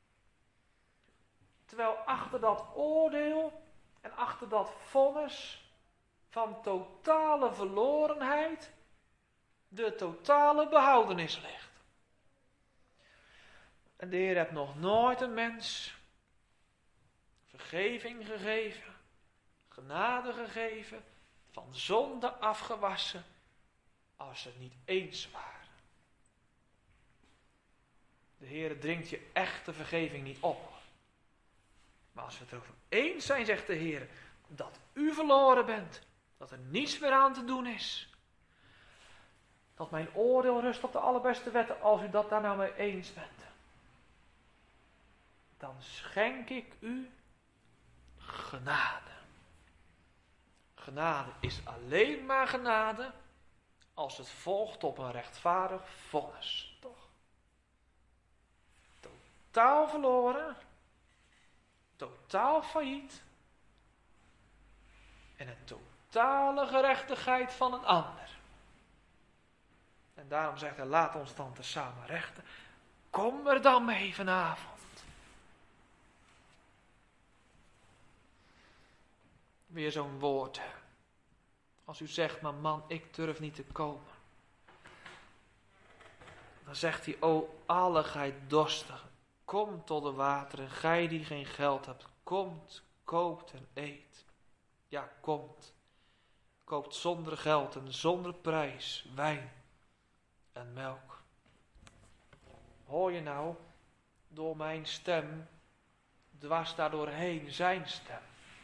Terwijl achter dat oordeel en achter dat vonnis van totale verlorenheid de totale behoudenis ligt. En de Heer heeft nog nooit een mens vergeving gegeven, genade gegeven, van zonde afgewassen, als ze het niet eens waren. De Heer dringt je echte vergeving niet op. Maar als we het erover eens zijn, zegt de Heer, dat u verloren bent, dat er niets meer aan te doen is, dat mijn oordeel rust op de allerbeste wetten, als u dat daar nou mee eens bent, dan schenk ik u genade. Genade is alleen maar genade als het volgt op een rechtvaardig vonnis. Toch? Totaal verloren, totaal failliet en een totale gerechtigheid van een ander. En daarom zegt hij, laat ons dan tezamen rechten. Kom er dan mee vanavond. Weer zo'n woord. Als u zegt, maar man, ik durf niet te komen. Dan zegt hij, o alle gij dorstigen, kom tot de water. En gij die geen geld hebt, komt, koopt en eet. Ja, komt. Koopt zonder geld en zonder prijs wijn en melk. Hoor je nou, door mijn stem, dwars daardoorheen zijn stem.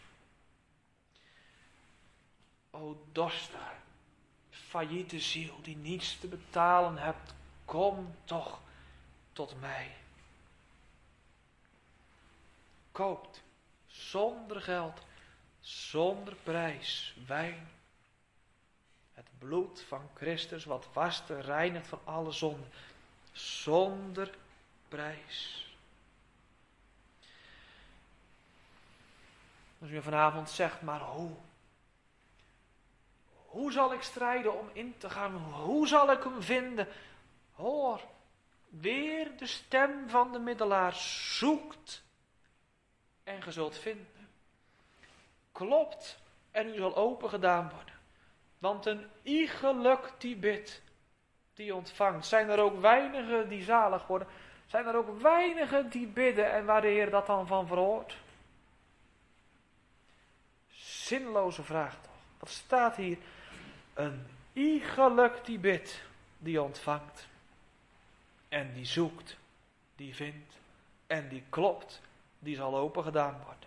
O dorstige, failliete ziel die niets te betalen hebt, kom toch tot mij. Koopt zonder geld, zonder prijs, wijn Het bloed van Christus wat wast en reinigt van alle zonde. Zonder prijs. Als u vanavond zegt, maar hoe? Hoe zal ik strijden om in te gaan? Hoe zal ik hem vinden? Hoor, weer de stem van de middelaar zoekt en ge zult vinden. Klopt en u zal open gedaan worden. Want een iegelijk die bidt, die ontvangt. Zijn er ook weinigen die zalig worden? Zijn er ook weinigen die bidden en waar de Heer dat dan van verhoort? Zinloze vraag toch. Wat staat hier? Een iegelijk die bidt, die ontvangt. En die zoekt, die vindt. En die klopt, die zal open gedaan worden.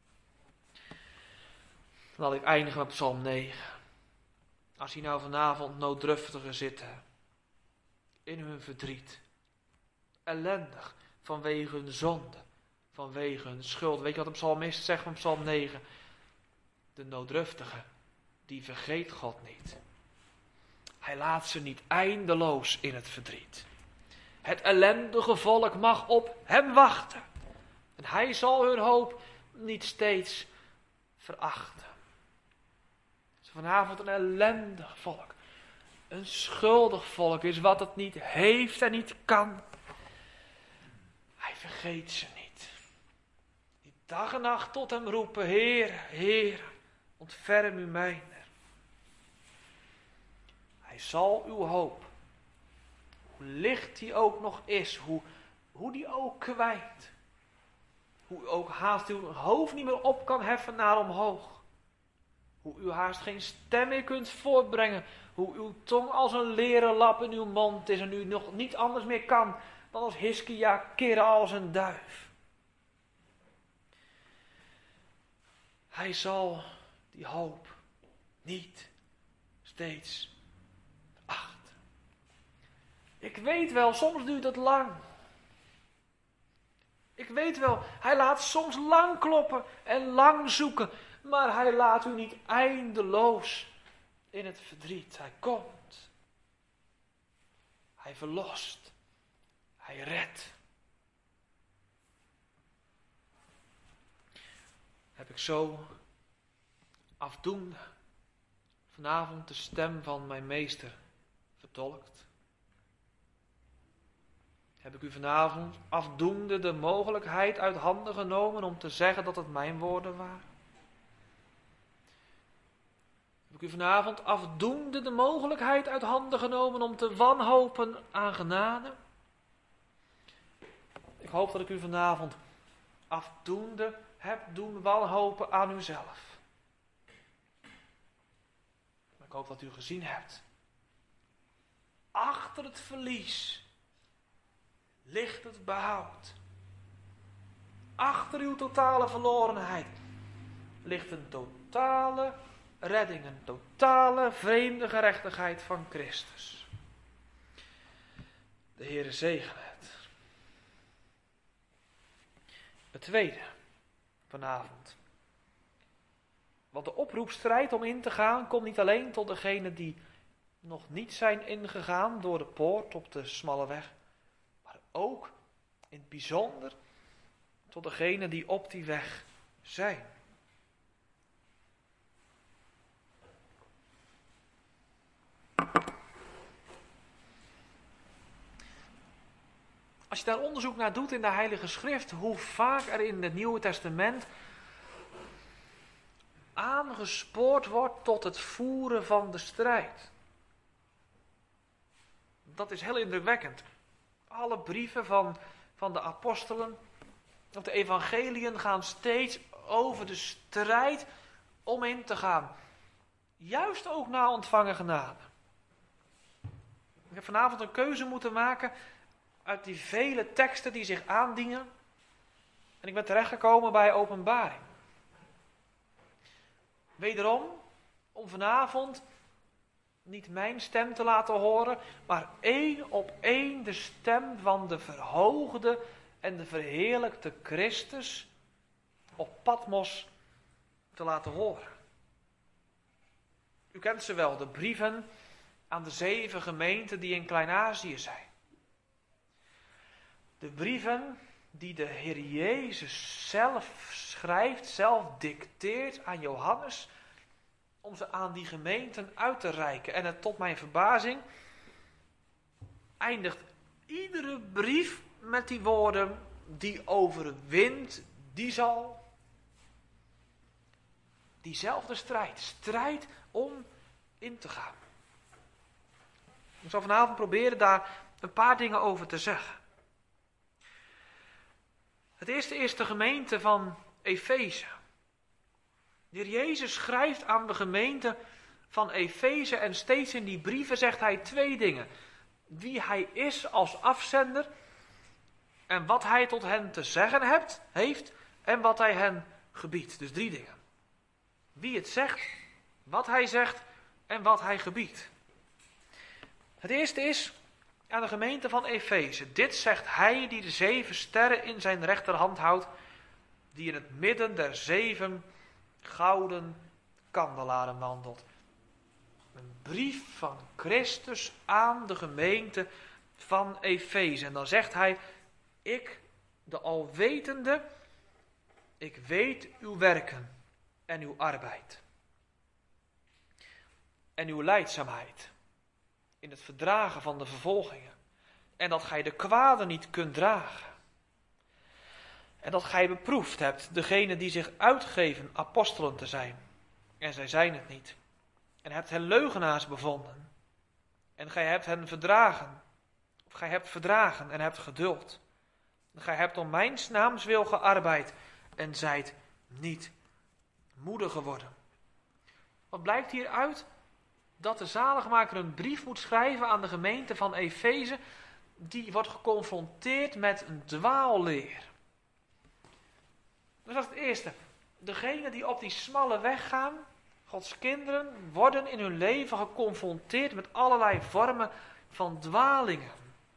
Laat ik eindigen met Psalm negen. Als hier nou vanavond nooddruftigen zitten, in hun verdriet, ellendig vanwege hun zonde, vanwege hun schuld. Weet je wat de psalmist zegt van Psalm negen? De nooddruftige, die vergeet God niet. Hij laat ze niet eindeloos in het verdriet. Het ellendige volk mag op hem wachten. En hij zal hun hoop niet steeds verachten. Het is vanavond een ellendig volk. Een schuldig volk is wat het niet heeft en niet kan. Hij vergeet ze niet. Die dag en nacht tot hem roepen, Heer, Heer, ontferm u mijner. Hij zal uw hoop, hoe licht die ook nog is, hoe, hoe die ook kwijt, hoe u ook haast uw hoofd niet meer op kan heffen naar omhoog, hoe u haast geen stem meer kunt voortbrengen, hoe uw tong als een leren lap in uw mond is en u nog niet anders meer kan dan als Hiskia kirren als een duif. Hij zal die hoop niet steeds achten. Ik weet wel, soms duurt het lang. Ik weet wel, hij laat soms lang kloppen en lang zoeken, maar hij laat u niet eindeloos in het verdriet. Hij komt. Hij verlost. Hij redt. Heb ik zo afdoende vanavond de stem van mijn meester vertolkt? Heb ik u vanavond afdoende de mogelijkheid uit handen genomen om te zeggen dat het mijn woorden waren? Heb ik u vanavond afdoende de mogelijkheid uit handen genomen om te wanhopen aan genade? Ik hoop dat ik u vanavond afdoende heb doen wanhopen aan uzelf. Maar ik hoop dat u gezien hebt. Achter het verlies ligt het behoud. Achter uw totale verlorenheid ligt een totale redding, een totale vreemde gerechtigheid van Christus. De Heere zegene het. Het tweede vanavond. Want de oproepstrijd om in te gaan komt niet alleen tot degenen die nog niet zijn ingegaan door de poort op de smalle weg, maar ook in het bijzonder tot degenen die op die weg zijn. Als je daar onderzoek naar doet in de Heilige Schrift, hoe vaak er in het Nieuwe Testament aangespoord wordt tot het voeren van de strijd. Dat is heel indrukwekkend. Alle brieven van, van de apostelen, of de evangeliën gaan steeds over de strijd om in te gaan. Juist ook na ontvangen genade. Ik heb vanavond een keuze moeten maken uit die vele teksten die zich aandienen. En ik ben terechtgekomen bij Openbaring. Wederom, om vanavond niet mijn stem te laten horen, maar één op één de stem van de verhoogde en de verheerlijkte Christus op Patmos te laten horen. U kent ze wel, de brieven aan de zeven gemeenten die in Klein-Azië zijn. De brieven die de Heer Jezus zelf schrijft, zelf dicteert aan Johannes, om ze aan die gemeenten uit te reiken. En het, tot mijn verbazing eindigt iedere brief met die woorden: die overwint, die zal. Diezelfde strijd, strijd om in te gaan. Ik zal vanavond proberen daar een paar dingen over te zeggen. Het eerste is de gemeente van Efeze. De Heer Jezus schrijft aan de gemeente van Efeze en steeds in die brieven zegt hij twee dingen. Wie hij is als afzender en wat hij tot hen te zeggen hebt, heeft en wat hij hen gebiedt. Dus drie dingen. Wie het zegt, wat hij zegt en wat hij gebiedt. Het eerste is aan de gemeente van Efeze. Dit zegt hij die de zeven sterren in zijn rechterhand houdt, die in het midden der zeven gouden kandelaren wandelt. Een brief van Christus aan de gemeente van Efeze. En dan zegt hij: ik, de alwetende, ik weet uw werken en uw arbeid. En uw lijdzaamheid in het verdragen van de vervolgingen. En dat gij de kwade niet kunt dragen. En dat gij beproefd hebt degene die zich uitgeven apostelen te zijn. En zij zijn het niet. En hebt hen leugenaars bevonden. En gij hebt hen verdragen. Of gij hebt verdragen en hebt geduld. En gij hebt om mijns naams wil gearbeid. En zijt niet moede geworden. Wat blijkt hieruit? Dat de zaligmaker een brief moet schrijven aan de gemeente van Efeze. Die wordt geconfronteerd met een dwaalleer. Dus dat is het eerste. Degenen die op die smalle weg gaan, Gods kinderen, worden in hun leven geconfronteerd met allerlei vormen van dwalingen.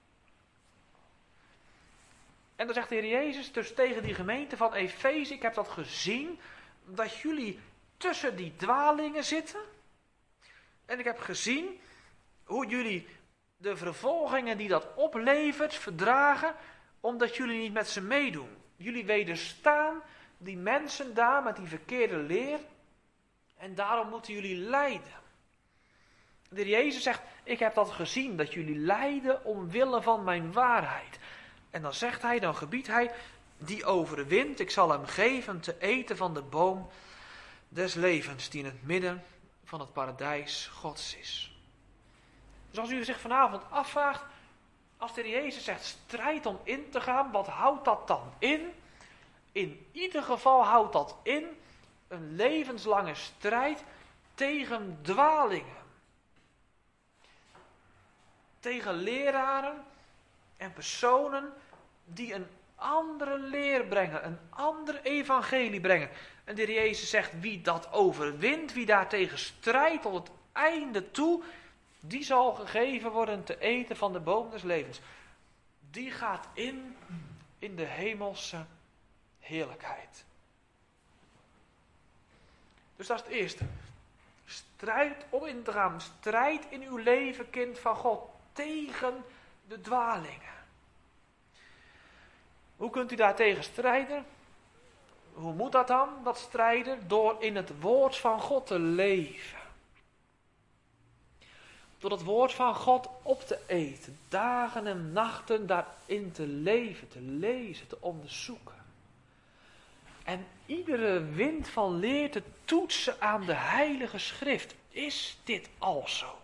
En dan zegt de Heer Jezus dus tegen die gemeente van Efeze: ik heb dat gezien, dat jullie tussen die dwalingen zitten. En ik heb gezien hoe jullie de vervolgingen die dat oplevert verdragen, omdat jullie niet met ze meedoen. Jullie wederstaan die mensen daar met die verkeerde leer. En daarom moeten jullie lijden. De Heer Jezus zegt: ik heb dat gezien, dat jullie lijden omwille van mijn waarheid. En dan zegt hij, dan gebiedt hij: die overwint, ik zal hem geven te eten van de boom des levens, die in het midden van het paradijs Gods is. Dus als u zich vanavond afvraagt, als de Heer Jezus zegt strijd om in te gaan, wat houdt dat dan in? In ieder geval houdt dat in een levenslange strijd tegen dwalingen. Tegen leraren en personen die een andere leer brengen, een ander evangelie brengen. En de Heer Jezus zegt: wie dat overwint, wie daartegen strijdt tot het einde toe, die zal gegeven worden te eten van de boom des levens. Die gaat in, in de hemelse heerlijkheid. Dus dat is het eerste. Strijd om in te gaan. Strijd in uw leven, kind van God, tegen de dwalingen. Hoe kunt u daartegen strijden? Hoe moet dat dan, dat strijden? Door in het woord van God te leven. Door het woord van God op te eten. Dagen en nachten daarin te leven, te lezen, te onderzoeken. En iedere wind van leer te toetsen aan de Heilige Schrift. Is dit al zo?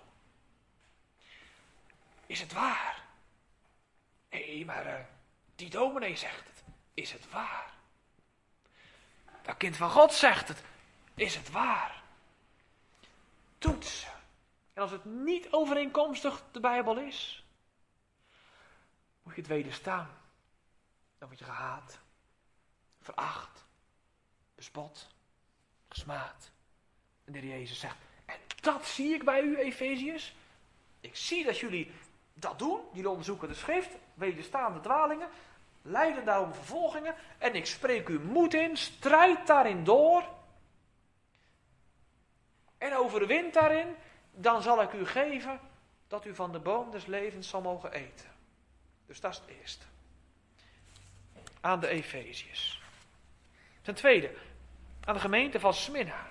Is het waar? Hé, maar uh, die dominee zegt het. Is het waar? Dat kind van God zegt het. Is het waar? Toetsen. En als het niet overeenkomstig de Bijbel is, moet je het wederstaan. Dan word je gehaat, veracht, bespot, gesmaad. En de Heer Jezus zegt: en dat zie ik bij u, Efeziërs. Ik zie dat jullie dat doen. Jullie onderzoeken de schrift, wederstaan de dwalingen, lijden daarom vervolgingen. En ik spreek u moed in, strijd daarin door. En overwint daarin, dan zal ik u geven dat u van de boom des levens zal mogen eten. Dus dat is het eerste. Aan de Efeziërs. Ten tweede, aan de gemeente van Smyrna.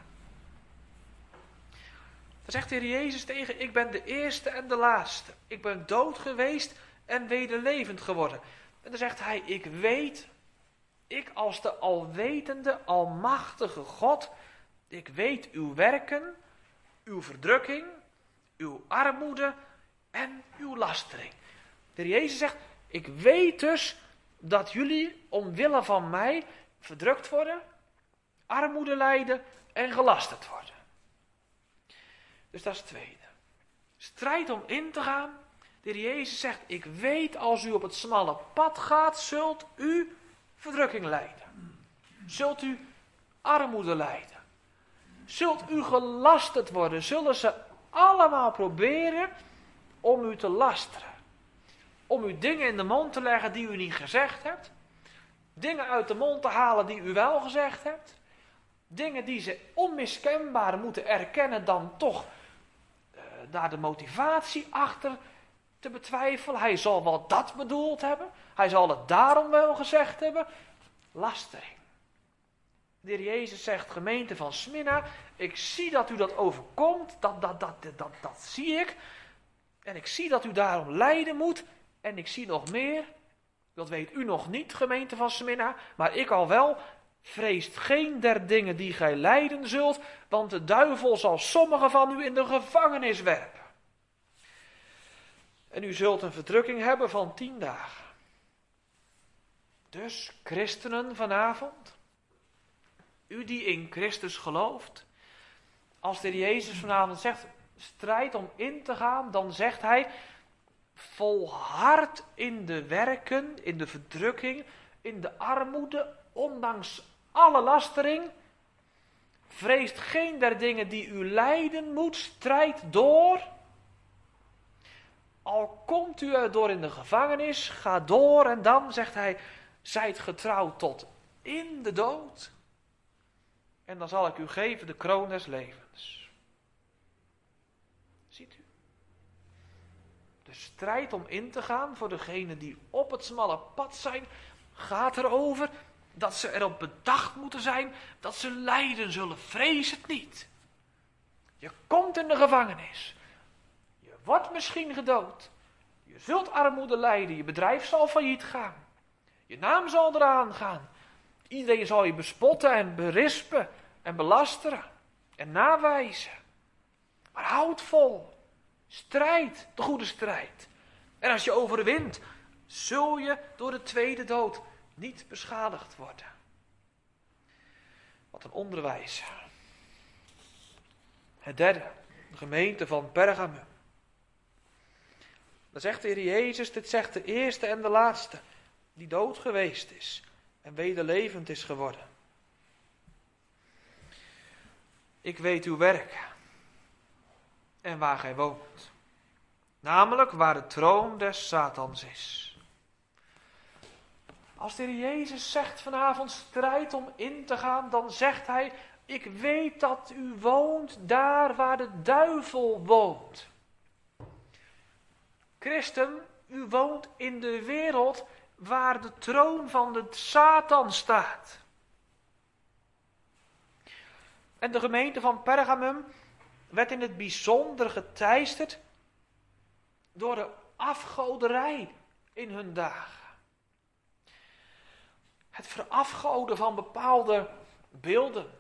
Dan zegt de Heer Jezus tegen, ik ben de eerste en de laatste. Ik ben dood geweest en wederlevend geworden. En dan zegt hij, ik weet, ik als de alwetende, almachtige God, ik weet uw werken, uw verdrukking, uw armoede en uw lastering. De Heer Jezus zegt, ik weet dus dat jullie omwille van mij verdrukt worden, armoede lijden en gelasterd worden. Dus dat is het tweede. Strijd om in te gaan. De Heer Jezus zegt, ik weet als u op het smalle pad gaat, zult u verdrukking lijden. Zult u armoede lijden. Zult u gelasterd worden. Zullen ze allemaal proberen om u te lasteren. Om u dingen in de mond te leggen die u niet gezegd hebt. Dingen uit de mond te halen die u wel gezegd hebt. Dingen die ze onmiskenbaar moeten erkennen dan toch uh, daar de motivatie achter te betwijfelen. Hij zal wel dat bedoeld hebben. Hij zal het daarom wel gezegd hebben. Lastering. De Heer Jezus zegt, gemeente van Smyrna, ik zie dat u dat overkomt. Dat, dat, dat, dat, dat, dat zie ik. En ik zie dat u daarom lijden moet. En ik zie nog meer. Dat weet u nog niet, gemeente van Smyrna. Maar ik al wel. Vreest geen der dingen die gij lijden zult. Want de duivel zal sommigen van u in de gevangenis werpen. En u zult een verdrukking hebben van tien dagen. Dus, christenen vanavond. U die in Christus gelooft. Als de Heer Jezus vanavond zegt, strijd om in te gaan. Dan zegt hij, volhard in de werken, in de verdrukking, in de armoede, ondanks alle lastering. Vreest geen der dingen die u lijden moet, strijd door. Al komt u er door in de gevangenis, ga door en dan, zegt hij, zijt getrouwd tot in de dood. En dan zal ik u geven de kroon des levens. Ziet u? De strijd om in te gaan voor degenen die op het smalle pad zijn, gaat erover dat ze erop bedacht moeten zijn dat ze lijden zullen. Vrees het niet. Je komt in de gevangenis. Je wordt misschien gedood. Je zult armoede lijden. Je bedrijf zal failliet gaan. Je naam zal eraan gaan. Iedereen zal je bespotten en berispen en belasteren en nawijzen. Maar houd vol. Strijd, de goede strijd. En als je overwint, zul je door de tweede dood niet beschadigd worden. Wat een onderwijs. Het derde, de gemeente van Pergamum. Dan zegt de Heer Jezus, dit zegt de eerste en de laatste, die dood geweest is en wederlevend is geworden. Ik weet uw werk en waar gij woont. Namelijk waar de troon des Satans is. Als de Heer Jezus zegt vanavond strijd om in te gaan, dan zegt hij, ik weet dat u woont daar waar de duivel woont. Christen, u woont in de wereld waar de troon van de Satan staat. En de gemeente van Pergamum werd in het bijzonder geteisterd door de afgoderij in hun dagen. Het verafgoden van bepaalde beelden.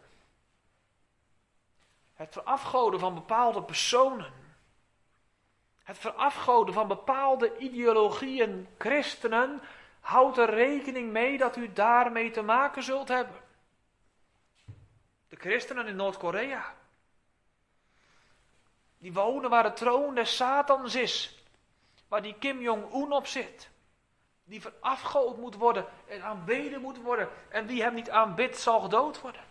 Het verafgoden van bepaalde personen. Het verafgoden van bepaalde ideologieën. Christenen, houd er rekening mee dat u daarmee te maken zult hebben. De christenen in Noord-Korea. Die wonen waar de troon des Satans is. Waar die Kim Jong-un op zit. Die verafgood moet worden en aanbeden moet worden. En wie hem niet aanbidt zal gedood worden.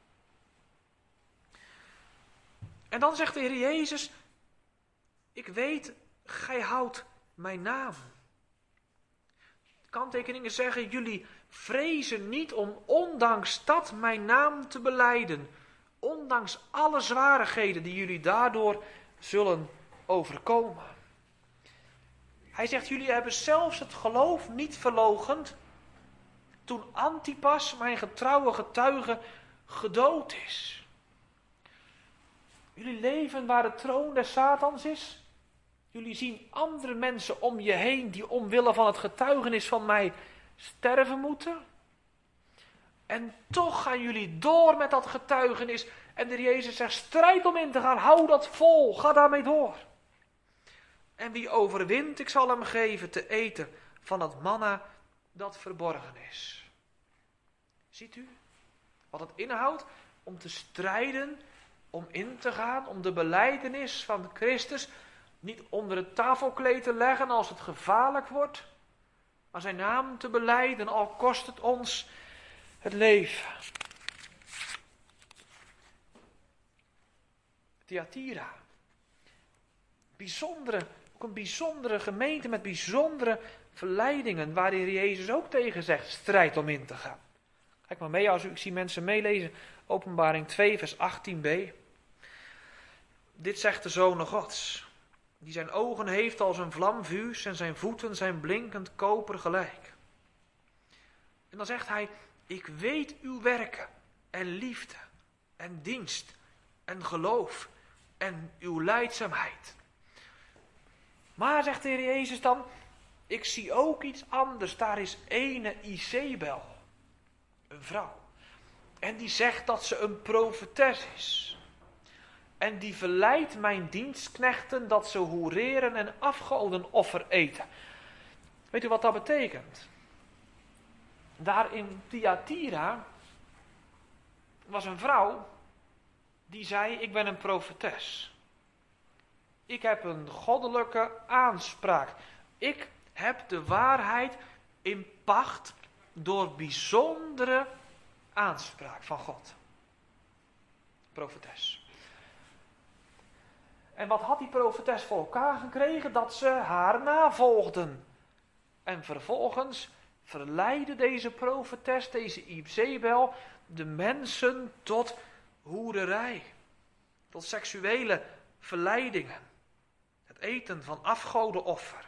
En dan zegt de Heer Jezus, ik weet, gij houdt mijn naam. Kanttekeningen zeggen, jullie vrezen niet om ondanks dat mijn naam te belijden. Ondanks alle zwarigheden die jullie daardoor zullen overkomen. Hij zegt, jullie hebben zelfs het geloof niet verloochend toen Antipas, mijn getrouwe getuige, gedood is. Jullie leven waar de troon des Satans is. Jullie zien andere mensen om je heen die omwille van het getuigenis van mij sterven moeten. En toch gaan jullie door met dat getuigenis. En de Jezus zegt, strijd om in te gaan, hou dat vol, ga daarmee door. En wie overwint, ik zal hem geven te eten van het manna dat verborgen is. Ziet u wat het inhoudt om te strijden, om in te gaan, om de belijdenis van Christus niet onder het tafelkleed te leggen als het gevaarlijk wordt, maar zijn naam te belijden, al kost het ons het leven. Thyatira. Bijzondere, ook een bijzondere gemeente met bijzondere verleidingen, waar de Heer Jezus ook tegen zegt, strijd om in te gaan. Kijk maar mee, als u, ik zie mensen meelezen, Openbaring twee, vers achttien b. Dit zegt de Zoon Gods, die zijn ogen heeft als een vlam vuurs en zijn voeten zijn blinkend koper gelijk. En dan zegt hij, ik weet uw werken en liefde en dienst en geloof en uw lijdzaamheid. Maar, zegt de Heer Jezus dan, ik zie ook iets anders. Daar is ene Izebel, een vrouw. En die zegt dat ze een profetes is. En die verleidt mijn dienstknechten dat ze hoereren en afgodenoffer eten. Weet u wat dat betekent? Daar in Thyatira was een vrouw die zei, ik ben een profetes. Ik heb een goddelijke aanspraak. Ik heb de waarheid in pacht door bijzondere aanspraak van God. Profetes. En wat had die profetes voor elkaar gekregen? Dat ze haar navolgden. En vervolgens verleidde deze profetes, deze Izebel, de mensen tot hoererij. Tot seksuele verleidingen. Het eten van afgodenoffer.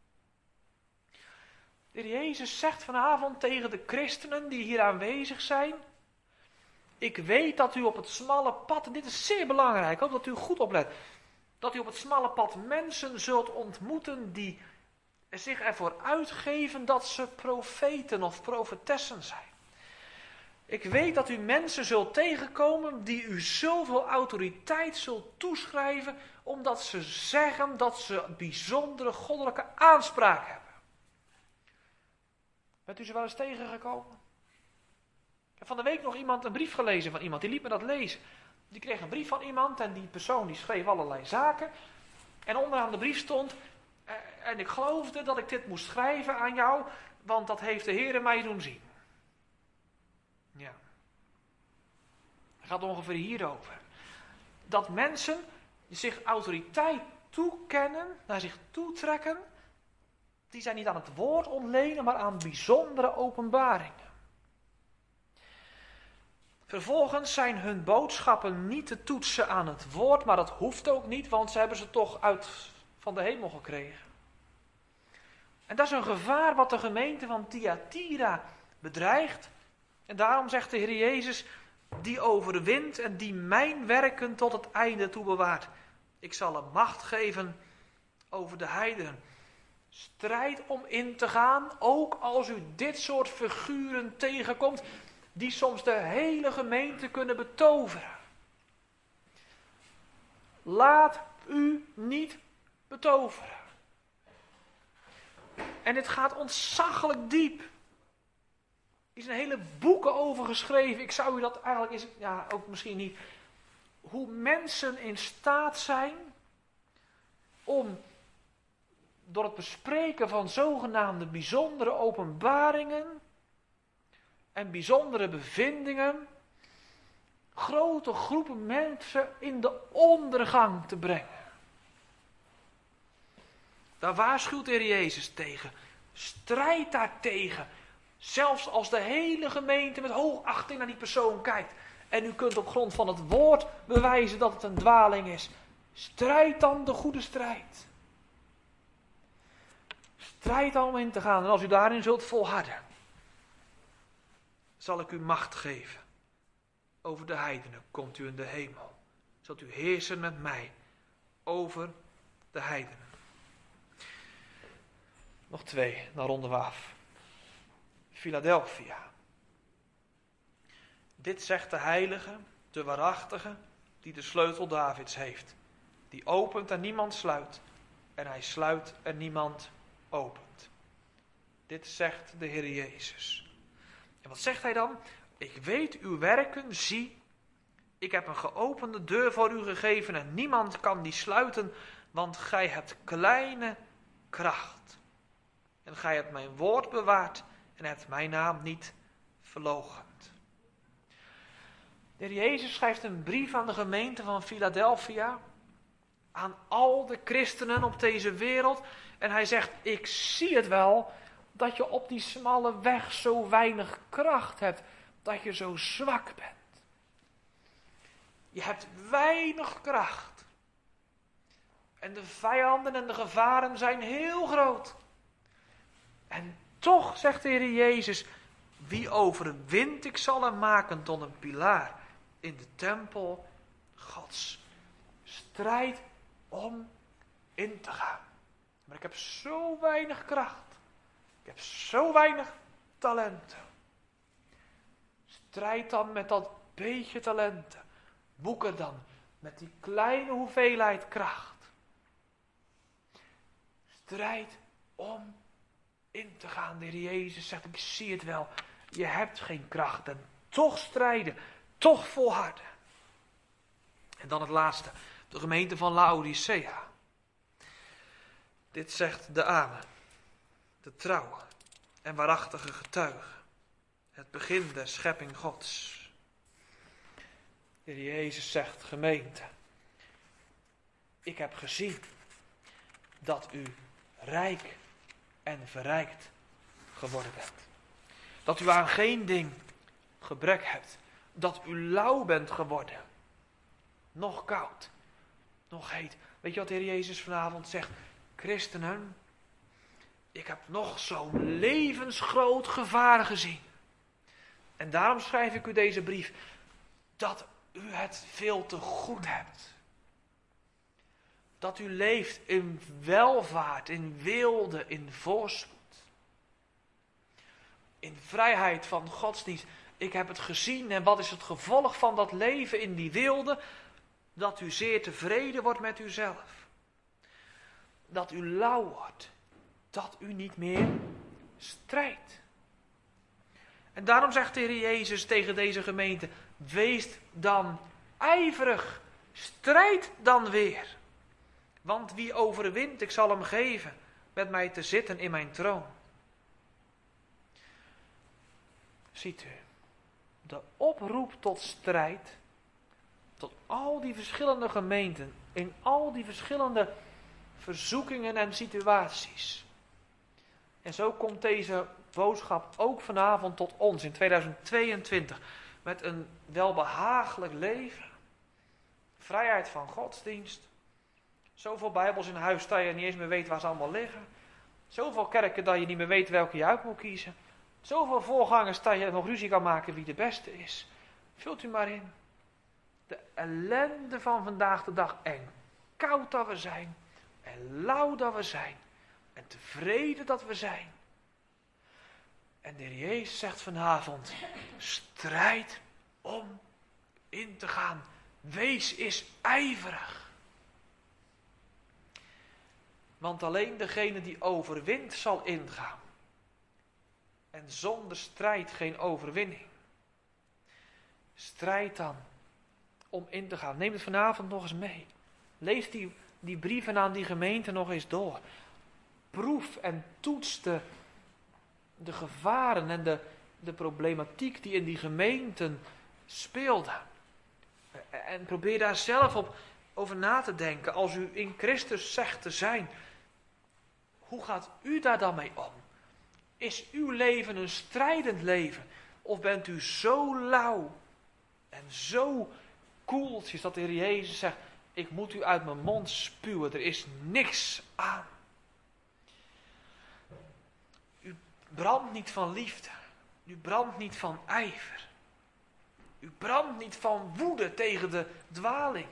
De Heer Jezus zegt vanavond tegen de christenen die hier aanwezig zijn, ik weet dat u op het smalle pad, en dit is zeer belangrijk, ik hoop dat u goed oplet, dat u op het smalle pad mensen zult ontmoeten die zich ervoor uitgeven dat ze profeten of profetessen zijn. Ik weet dat u mensen zult tegenkomen die u zoveel autoriteit zult toeschrijven, omdat ze zeggen dat ze een bijzondere goddelijke aanspraak hebben. Bent u ze wel eens tegengekomen? Ik heb van de week nog iemand een brief gelezen van iemand, die liet me dat lezen. Die kreeg een brief van iemand en die persoon die schreef allerlei zaken. En onderaan de brief stond, eh, en ik geloofde dat ik dit moest schrijven aan jou, want dat heeft de Heere mij doen zien. Ja. Het gaat ongeveer hierover. Dat mensen zich autoriteit toekennen, naar zich toetrekken, die zijn niet aan het woord ontlenen, maar aan bijzondere openbaringen. Vervolgens zijn hun boodschappen niet te toetsen aan het woord, maar dat hoeft ook niet, want ze hebben ze toch uit van de hemel gekregen. En dat is een gevaar wat de gemeente van Thyatira bedreigt. En daarom zegt de Heer Jezus, die overwint en die mijn werken tot het einde toe bewaart. Ik zal hem macht geven over de heidenen. Strijd om in te gaan, ook als u dit soort figuren tegenkomt, die soms de hele gemeente kunnen betoveren. Laat u niet betoveren. En dit gaat ontzaglijk diep. Er zijn hele boeken over geschreven. Ik zou u dat eigenlijk, is, ja, ook misschien niet. Hoe mensen in staat zijn om door het bespreken van zogenaamde bijzondere openbaringen en bijzondere bevindingen grote groepen mensen in de ondergang te brengen. Daar waarschuwt de Heer Jezus tegen. Strijd daartegen. Zelfs als de hele gemeente met hoogachting naar die persoon kijkt.
En u kunt op grond van het woord bewijzen dat het een dwaling is. Strijd dan de goede strijd. Strijd dan om in te gaan. En als u daarin zult volharden, zal ik u macht geven. Over de heidenen komt u in de hemel. Zult u heersen met mij over de heidenen. Nog twee, dan ronden we af. Philadelphia. Dit zegt de heilige, de waarachtige, die de sleutel Davids heeft. Die opent en niemand sluit. En hij sluit en niemand opent. Dit zegt de Heer Jezus. En wat zegt hij dan? Ik weet uw werken, zie. Ik heb een geopende deur voor u gegeven en niemand kan die sluiten, want gij hebt kleine kracht. En gij hebt mijn woord bewaard en hebt mijn naam niet verloochend. De Heer Jezus schrijft een brief aan de gemeente van Philadelphia, aan al de christenen op deze wereld. En hij zegt, ik zie het wel, dat je op die smalle weg zo weinig kracht hebt, dat je zo zwak bent. Je hebt weinig kracht. En de vijanden en de gevaren zijn heel groot. En toch, zegt de Heer Jezus, wie overwint, ik zal hem maken tot een pilaar in de tempel Gods. Strijd om in te gaan. Maar ik heb zo weinig kracht. Ik heb zo weinig talenten. Strijd dan met dat beetje talenten. Boeker dan met die kleine hoeveelheid kracht. Strijd om in te gaan. De Heer Jezus zegt, ik zie het wel. Je hebt geen kracht en toch strijden. Toch volharden. En dan het laatste. De gemeente van Laodicea. Dit zegt de Amen. De trouwe en waarachtige getuige. Het begin der schepping Gods. De Heer Jezus zegt, gemeente. Ik heb gezien dat u rijk en verrijkt geworden bent. Dat u aan geen ding gebrek hebt. Dat u lauw bent geworden. Nog koud. Nog heet. Weet je wat de Heer Jezus vanavond zegt? Christenen, ik heb nog zo'n levensgroot gevaar gezien. En daarom schrijf ik u deze brief. Dat u het veel te goed hebt. Dat u leeft in welvaart, in weelde, in voorspoed. In vrijheid van godsdienst. Ik heb het gezien en wat is het gevolg van dat leven in die weelde? Dat u zeer tevreden wordt met uzelf. Dat u lauw wordt. Dat u niet meer strijdt. En daarom zegt de Heer Jezus tegen deze gemeente, wees dan ijverig, strijd dan weer. Want wie overwint, ik zal hem geven met mij te zitten in mijn troon. Ziet u, de oproep tot strijd, tot al die verschillende gemeenten, in al die verschillende verzoekingen en situaties. En zo komt deze boodschap ook vanavond tot ons in tweeduizend tweeëntwintig. Met een welbehagelijk leven. Vrijheid van godsdienst. Zoveel bijbels in huis dat je niet eens meer weet waar ze allemaal liggen. Zoveel kerken dat je niet meer weet welke je uit moet kiezen. Zoveel voorgangers dat je nog ruzie kan maken wie de beste is. Vult u maar in. De ellende van vandaag de dag. En koud dat we zijn. En lauw dat we zijn. En tevreden dat we zijn. En de Heer Jezus zegt vanavond, strijd om in te gaan. Wees is ijverig. Want alleen degene die overwint zal ingaan. En zonder strijd geen overwinning. Strijd dan om in te gaan. Neem het vanavond nog eens mee. Lees die, die brieven aan die gemeente nog eens door. Proef en toets de, de gevaren en de, de problematiek die in die gemeenten speelde. En probeer daar zelf op over na te denken. Als u in Christus zegt te zijn, hoe gaat u daar dan mee om? Is uw leven een strijdend leven? Of bent u zo lauw En zo koeltjes dat de Heer Jezus zegt, ik moet u uit mijn mond spuwen, er is niks aan. U brandt niet van liefde, u brandt niet van ijver. U brandt niet van woede tegen de dwalingen.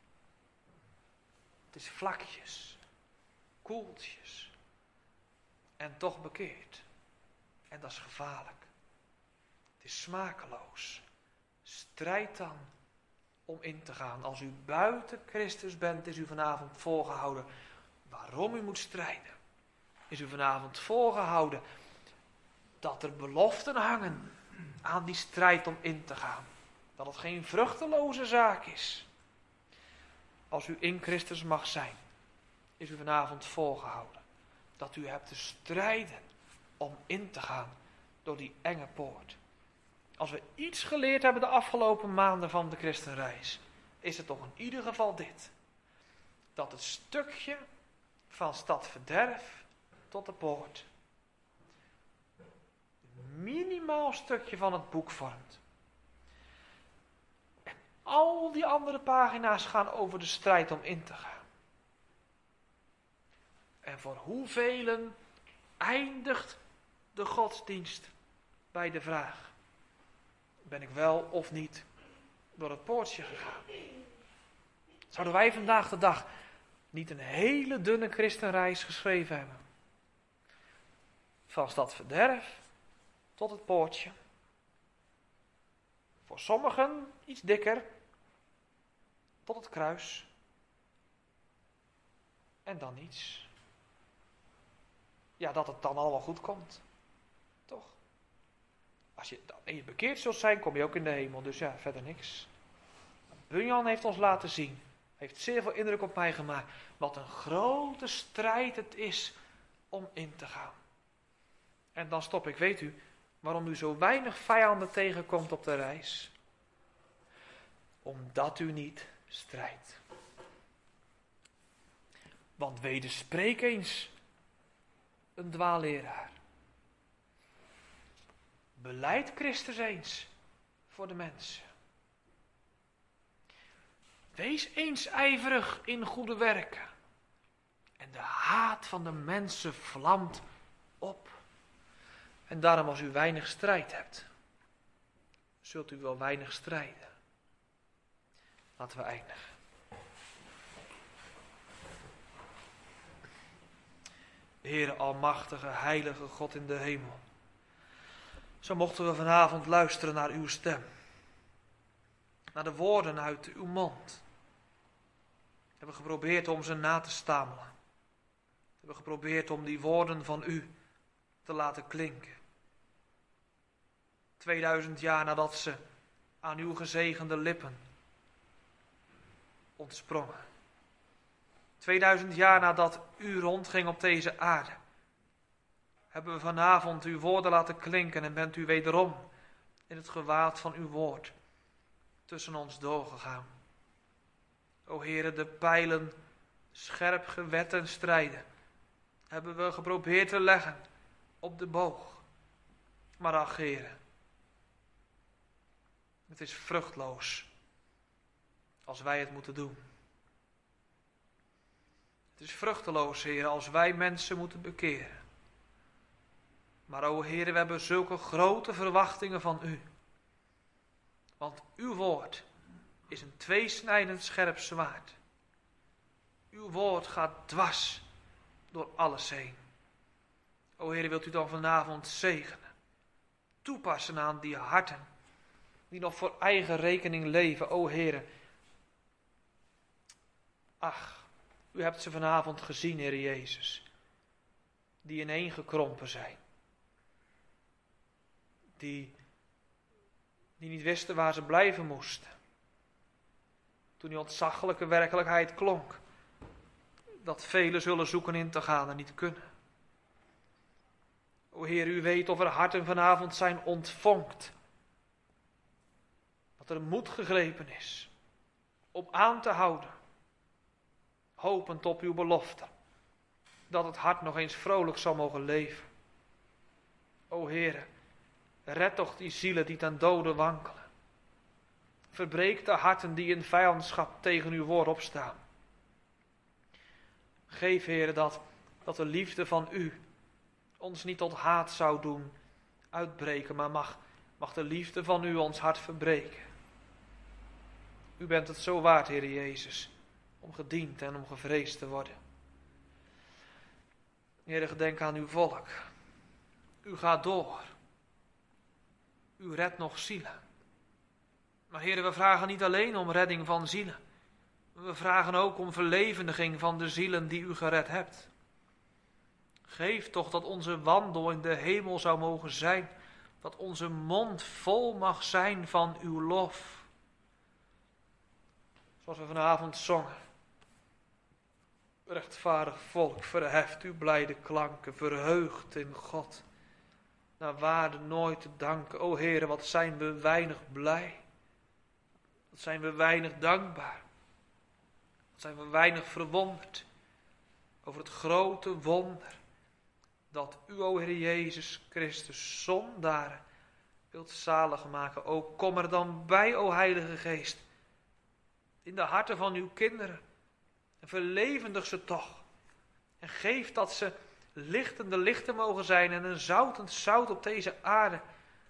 Het is vlakjes, koeltjes en toch bekeerd. En dat is gevaarlijk. Het is smakeloos. Strijd dan om in te gaan. Als u buiten Christus bent, is u vanavond voorgehouden waarom u moet strijden. Is u vanavond voorgehouden dat er beloften hangen aan die strijd om in te gaan. Dat het geen vruchteloze zaak is. Als u in Christus mag zijn, is u vanavond voorgehouden dat u hebt te strijden om in te gaan door die enge poort. Als we iets geleerd hebben de afgelopen maanden van de christenreis, is het toch in ieder geval dit. Dat het stukje van stad verderf tot de poort een minimaal stukje van het boek vormt. En al die andere pagina's gaan over de strijd om in te gaan. En voor hoeveel eindigt de godsdienst bij de vraag: ben ik wel of niet door het poortje gegaan? Zouden wij vandaag de dag niet een hele dunne christenreis geschreven hebben? Van stad verderf tot het poortje. Voor sommigen iets dikker, tot het kruis. En dan iets. Ja, dat het dan allemaal goed komt. Toch? Als je, en je bekeerd zult zijn, kom je ook in de hemel. Dus ja, verder niks. Bunyan heeft ons laten zien. Heeft zeer veel indruk op mij gemaakt. Wat een grote strijd het is om in te gaan. En dan stop ik. Weet u waarom u zo weinig vijanden tegenkomt op de reis? Omdat u niet strijdt. Want wederspreek eens een dwaalleraar. Belijd Christus eens voor de mensen. Wees eens ijverig in goede werken. En de haat van de mensen vlamt op. En daarom als u weinig strijd hebt, zult u wel weinig strijden. Laten we eindigen. Heere almachtige, heilige God in de hemel. Zo mochten we vanavond luisteren naar uw stem. Naar de woorden uit uw mond. We hebben geprobeerd om ze na te stamelen. We hebben geprobeerd om die woorden van u te laten klinken. Tweeduizend jaar nadat ze aan uw gezegende lippen ontsprongen. Tweeduizend jaar nadat u rondging op deze aarde, hebben we vanavond uw woorden laten klinken en bent u wederom in het gewaad van uw woord tussen ons doorgegaan. O Heere, de pijlen scherp gewet en strijden hebben we geprobeerd te leggen op de boog. Maar ach Heere, het is vruchtloos als wij het moeten doen. Het is vruchteloos, Heer, als wij mensen moeten bekeren. Maar o Heer, we hebben zulke grote verwachtingen van u. Want uw woord is een tweesnijdend scherp zwaard. Uw woord gaat dwars door alles heen. O Heer, wilt u dan vanavond zegenen, toepassen aan die harten die nog voor eigen rekening leven, o Heer. Ach, u hebt ze vanavond gezien, Heer Jezus, die ineengekrompen zijn. Die, die niet wisten waar ze blijven moesten. Toen die ontzaglijke werkelijkheid klonk, dat velen zullen zoeken in te gaan en niet kunnen. O Heer, u weet of er harten vanavond zijn ontvonkt. Dat er moed gegrepen is om aan te houden. Hopend op uw belofte. Dat het hart nog eens vrolijk zal mogen leven. O Heere, red toch die zielen die ten dode wankelen. Verbreek de harten die in vijandschap tegen uw woord opstaan. Geef, Heere, dat, dat de liefde van u ons niet tot haat zou doen uitbreken, maar mag, mag de liefde van u ons hart verbreken. U bent het zo waard, Heere Jezus, om gediend en om gevreesd te worden. Heere, gedenk aan uw volk. U gaat door. U redt nog zielen. Maar Heere, we vragen niet alleen om redding van zielen. We vragen ook om verlevendiging van de zielen die u gered hebt. Geef toch dat onze wandel in de hemel zou mogen zijn. Dat onze mond vol mag zijn van uw lof. Zoals we vanavond zongen. Rechtvaardig volk, verheft uw blijde klanken, verheugd in God. Naar waarde nooit te danken. O Heere, wat zijn we weinig blij. Wat zijn we weinig dankbaar. Wat zijn we weinig verwonderd over het grote wonder dat u, o Heer Jezus Christus, zondaren wilt zalig maken. O, kom er dan bij, o Heilige Geest, in de harten van uw kinderen. En verlevendig ze toch. En geef dat ze lichtende lichten mogen zijn en een zoutend zout op deze aarde.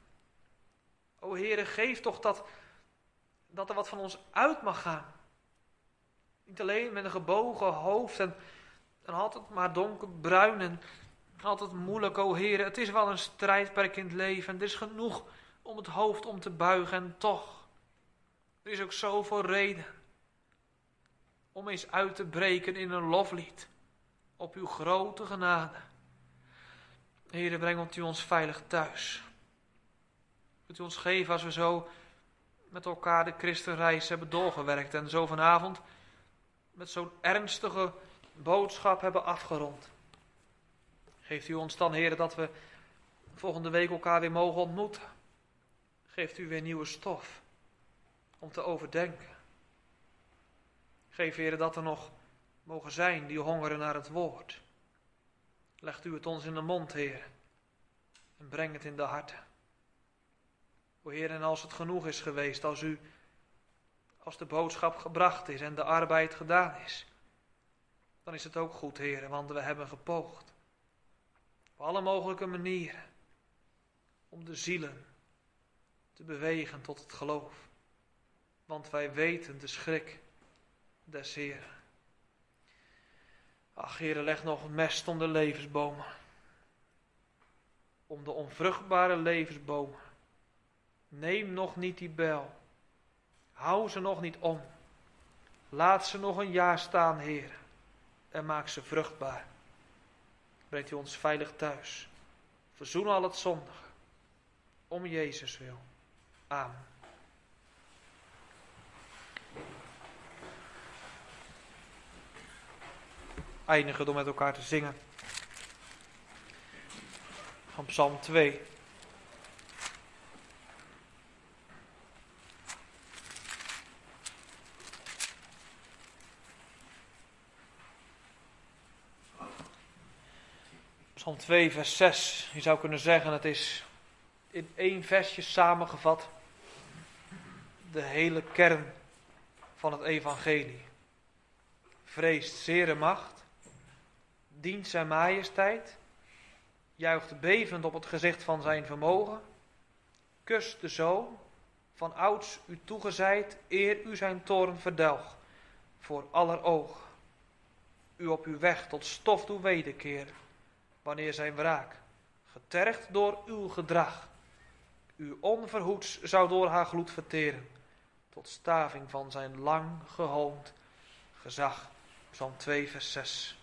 O Heere, geef toch dat, dat er wat van ons uit mag gaan. Niet alleen met een gebogen hoofd en, en altijd maar donkerbruin en altijd moeilijk, o Heere. Het is wel een strijdperk in het leven en er is genoeg om het hoofd om te buigen en toch. Er is ook zoveel reden om eens uit te breken in een loflied op uw grote genade. Heere, breng u ons veilig thuis. Wilt u ons geven als we zo met elkaar de christenreis hebben doorgewerkt en zo vanavond met zo'n ernstige boodschap hebben afgerond. Geeft u ons dan, Heere, dat we volgende week elkaar weer mogen ontmoeten. Geeft u weer nieuwe stof om te overdenken. Geef, Heere, dat er nog mogen zijn die hongeren naar het woord. Legt u het ons in de mond, Heere, en breng het in de harten. O Heer, en als het genoeg is geweest, als u, als de boodschap gebracht is en de arbeid gedaan is, dan is het ook goed, Heer, want we hebben gepoogd. Op alle mogelijke manieren. Om de zielen te bewegen tot het geloof. Want wij weten de schrik des Heeren. Ach, Heere, leg nog een mest om de levensbomen. Om de onvruchtbare levensbomen. Neem nog niet die bijl. Hou ze nog niet om. Laat ze nog een jaar staan, Heer. En maak ze vruchtbaar. Brengt u ons veilig thuis. Verzoen al het zondige. Om Jezus wil. Amen. Eindigen door met elkaar te zingen. Van Psalm twee. Psalm twee, vers zes. Je zou kunnen zeggen, het is in één versje samengevat de hele kern van het evangelie. Vreest zere macht, dient zijn majesteit, juicht bevend op het gezicht van zijn vermogen, kust de zoon, van ouds u toegezeid, eer u zijn toorn verdelg, voor aller ogen. U op uw weg tot stof doe wederkeren, wanneer zijn wraak, getergd door uw gedrag, u onverhoeds zou door haar gloed verteren, tot staving van zijn lang gehoond gezag. Psalm twee, vers zes.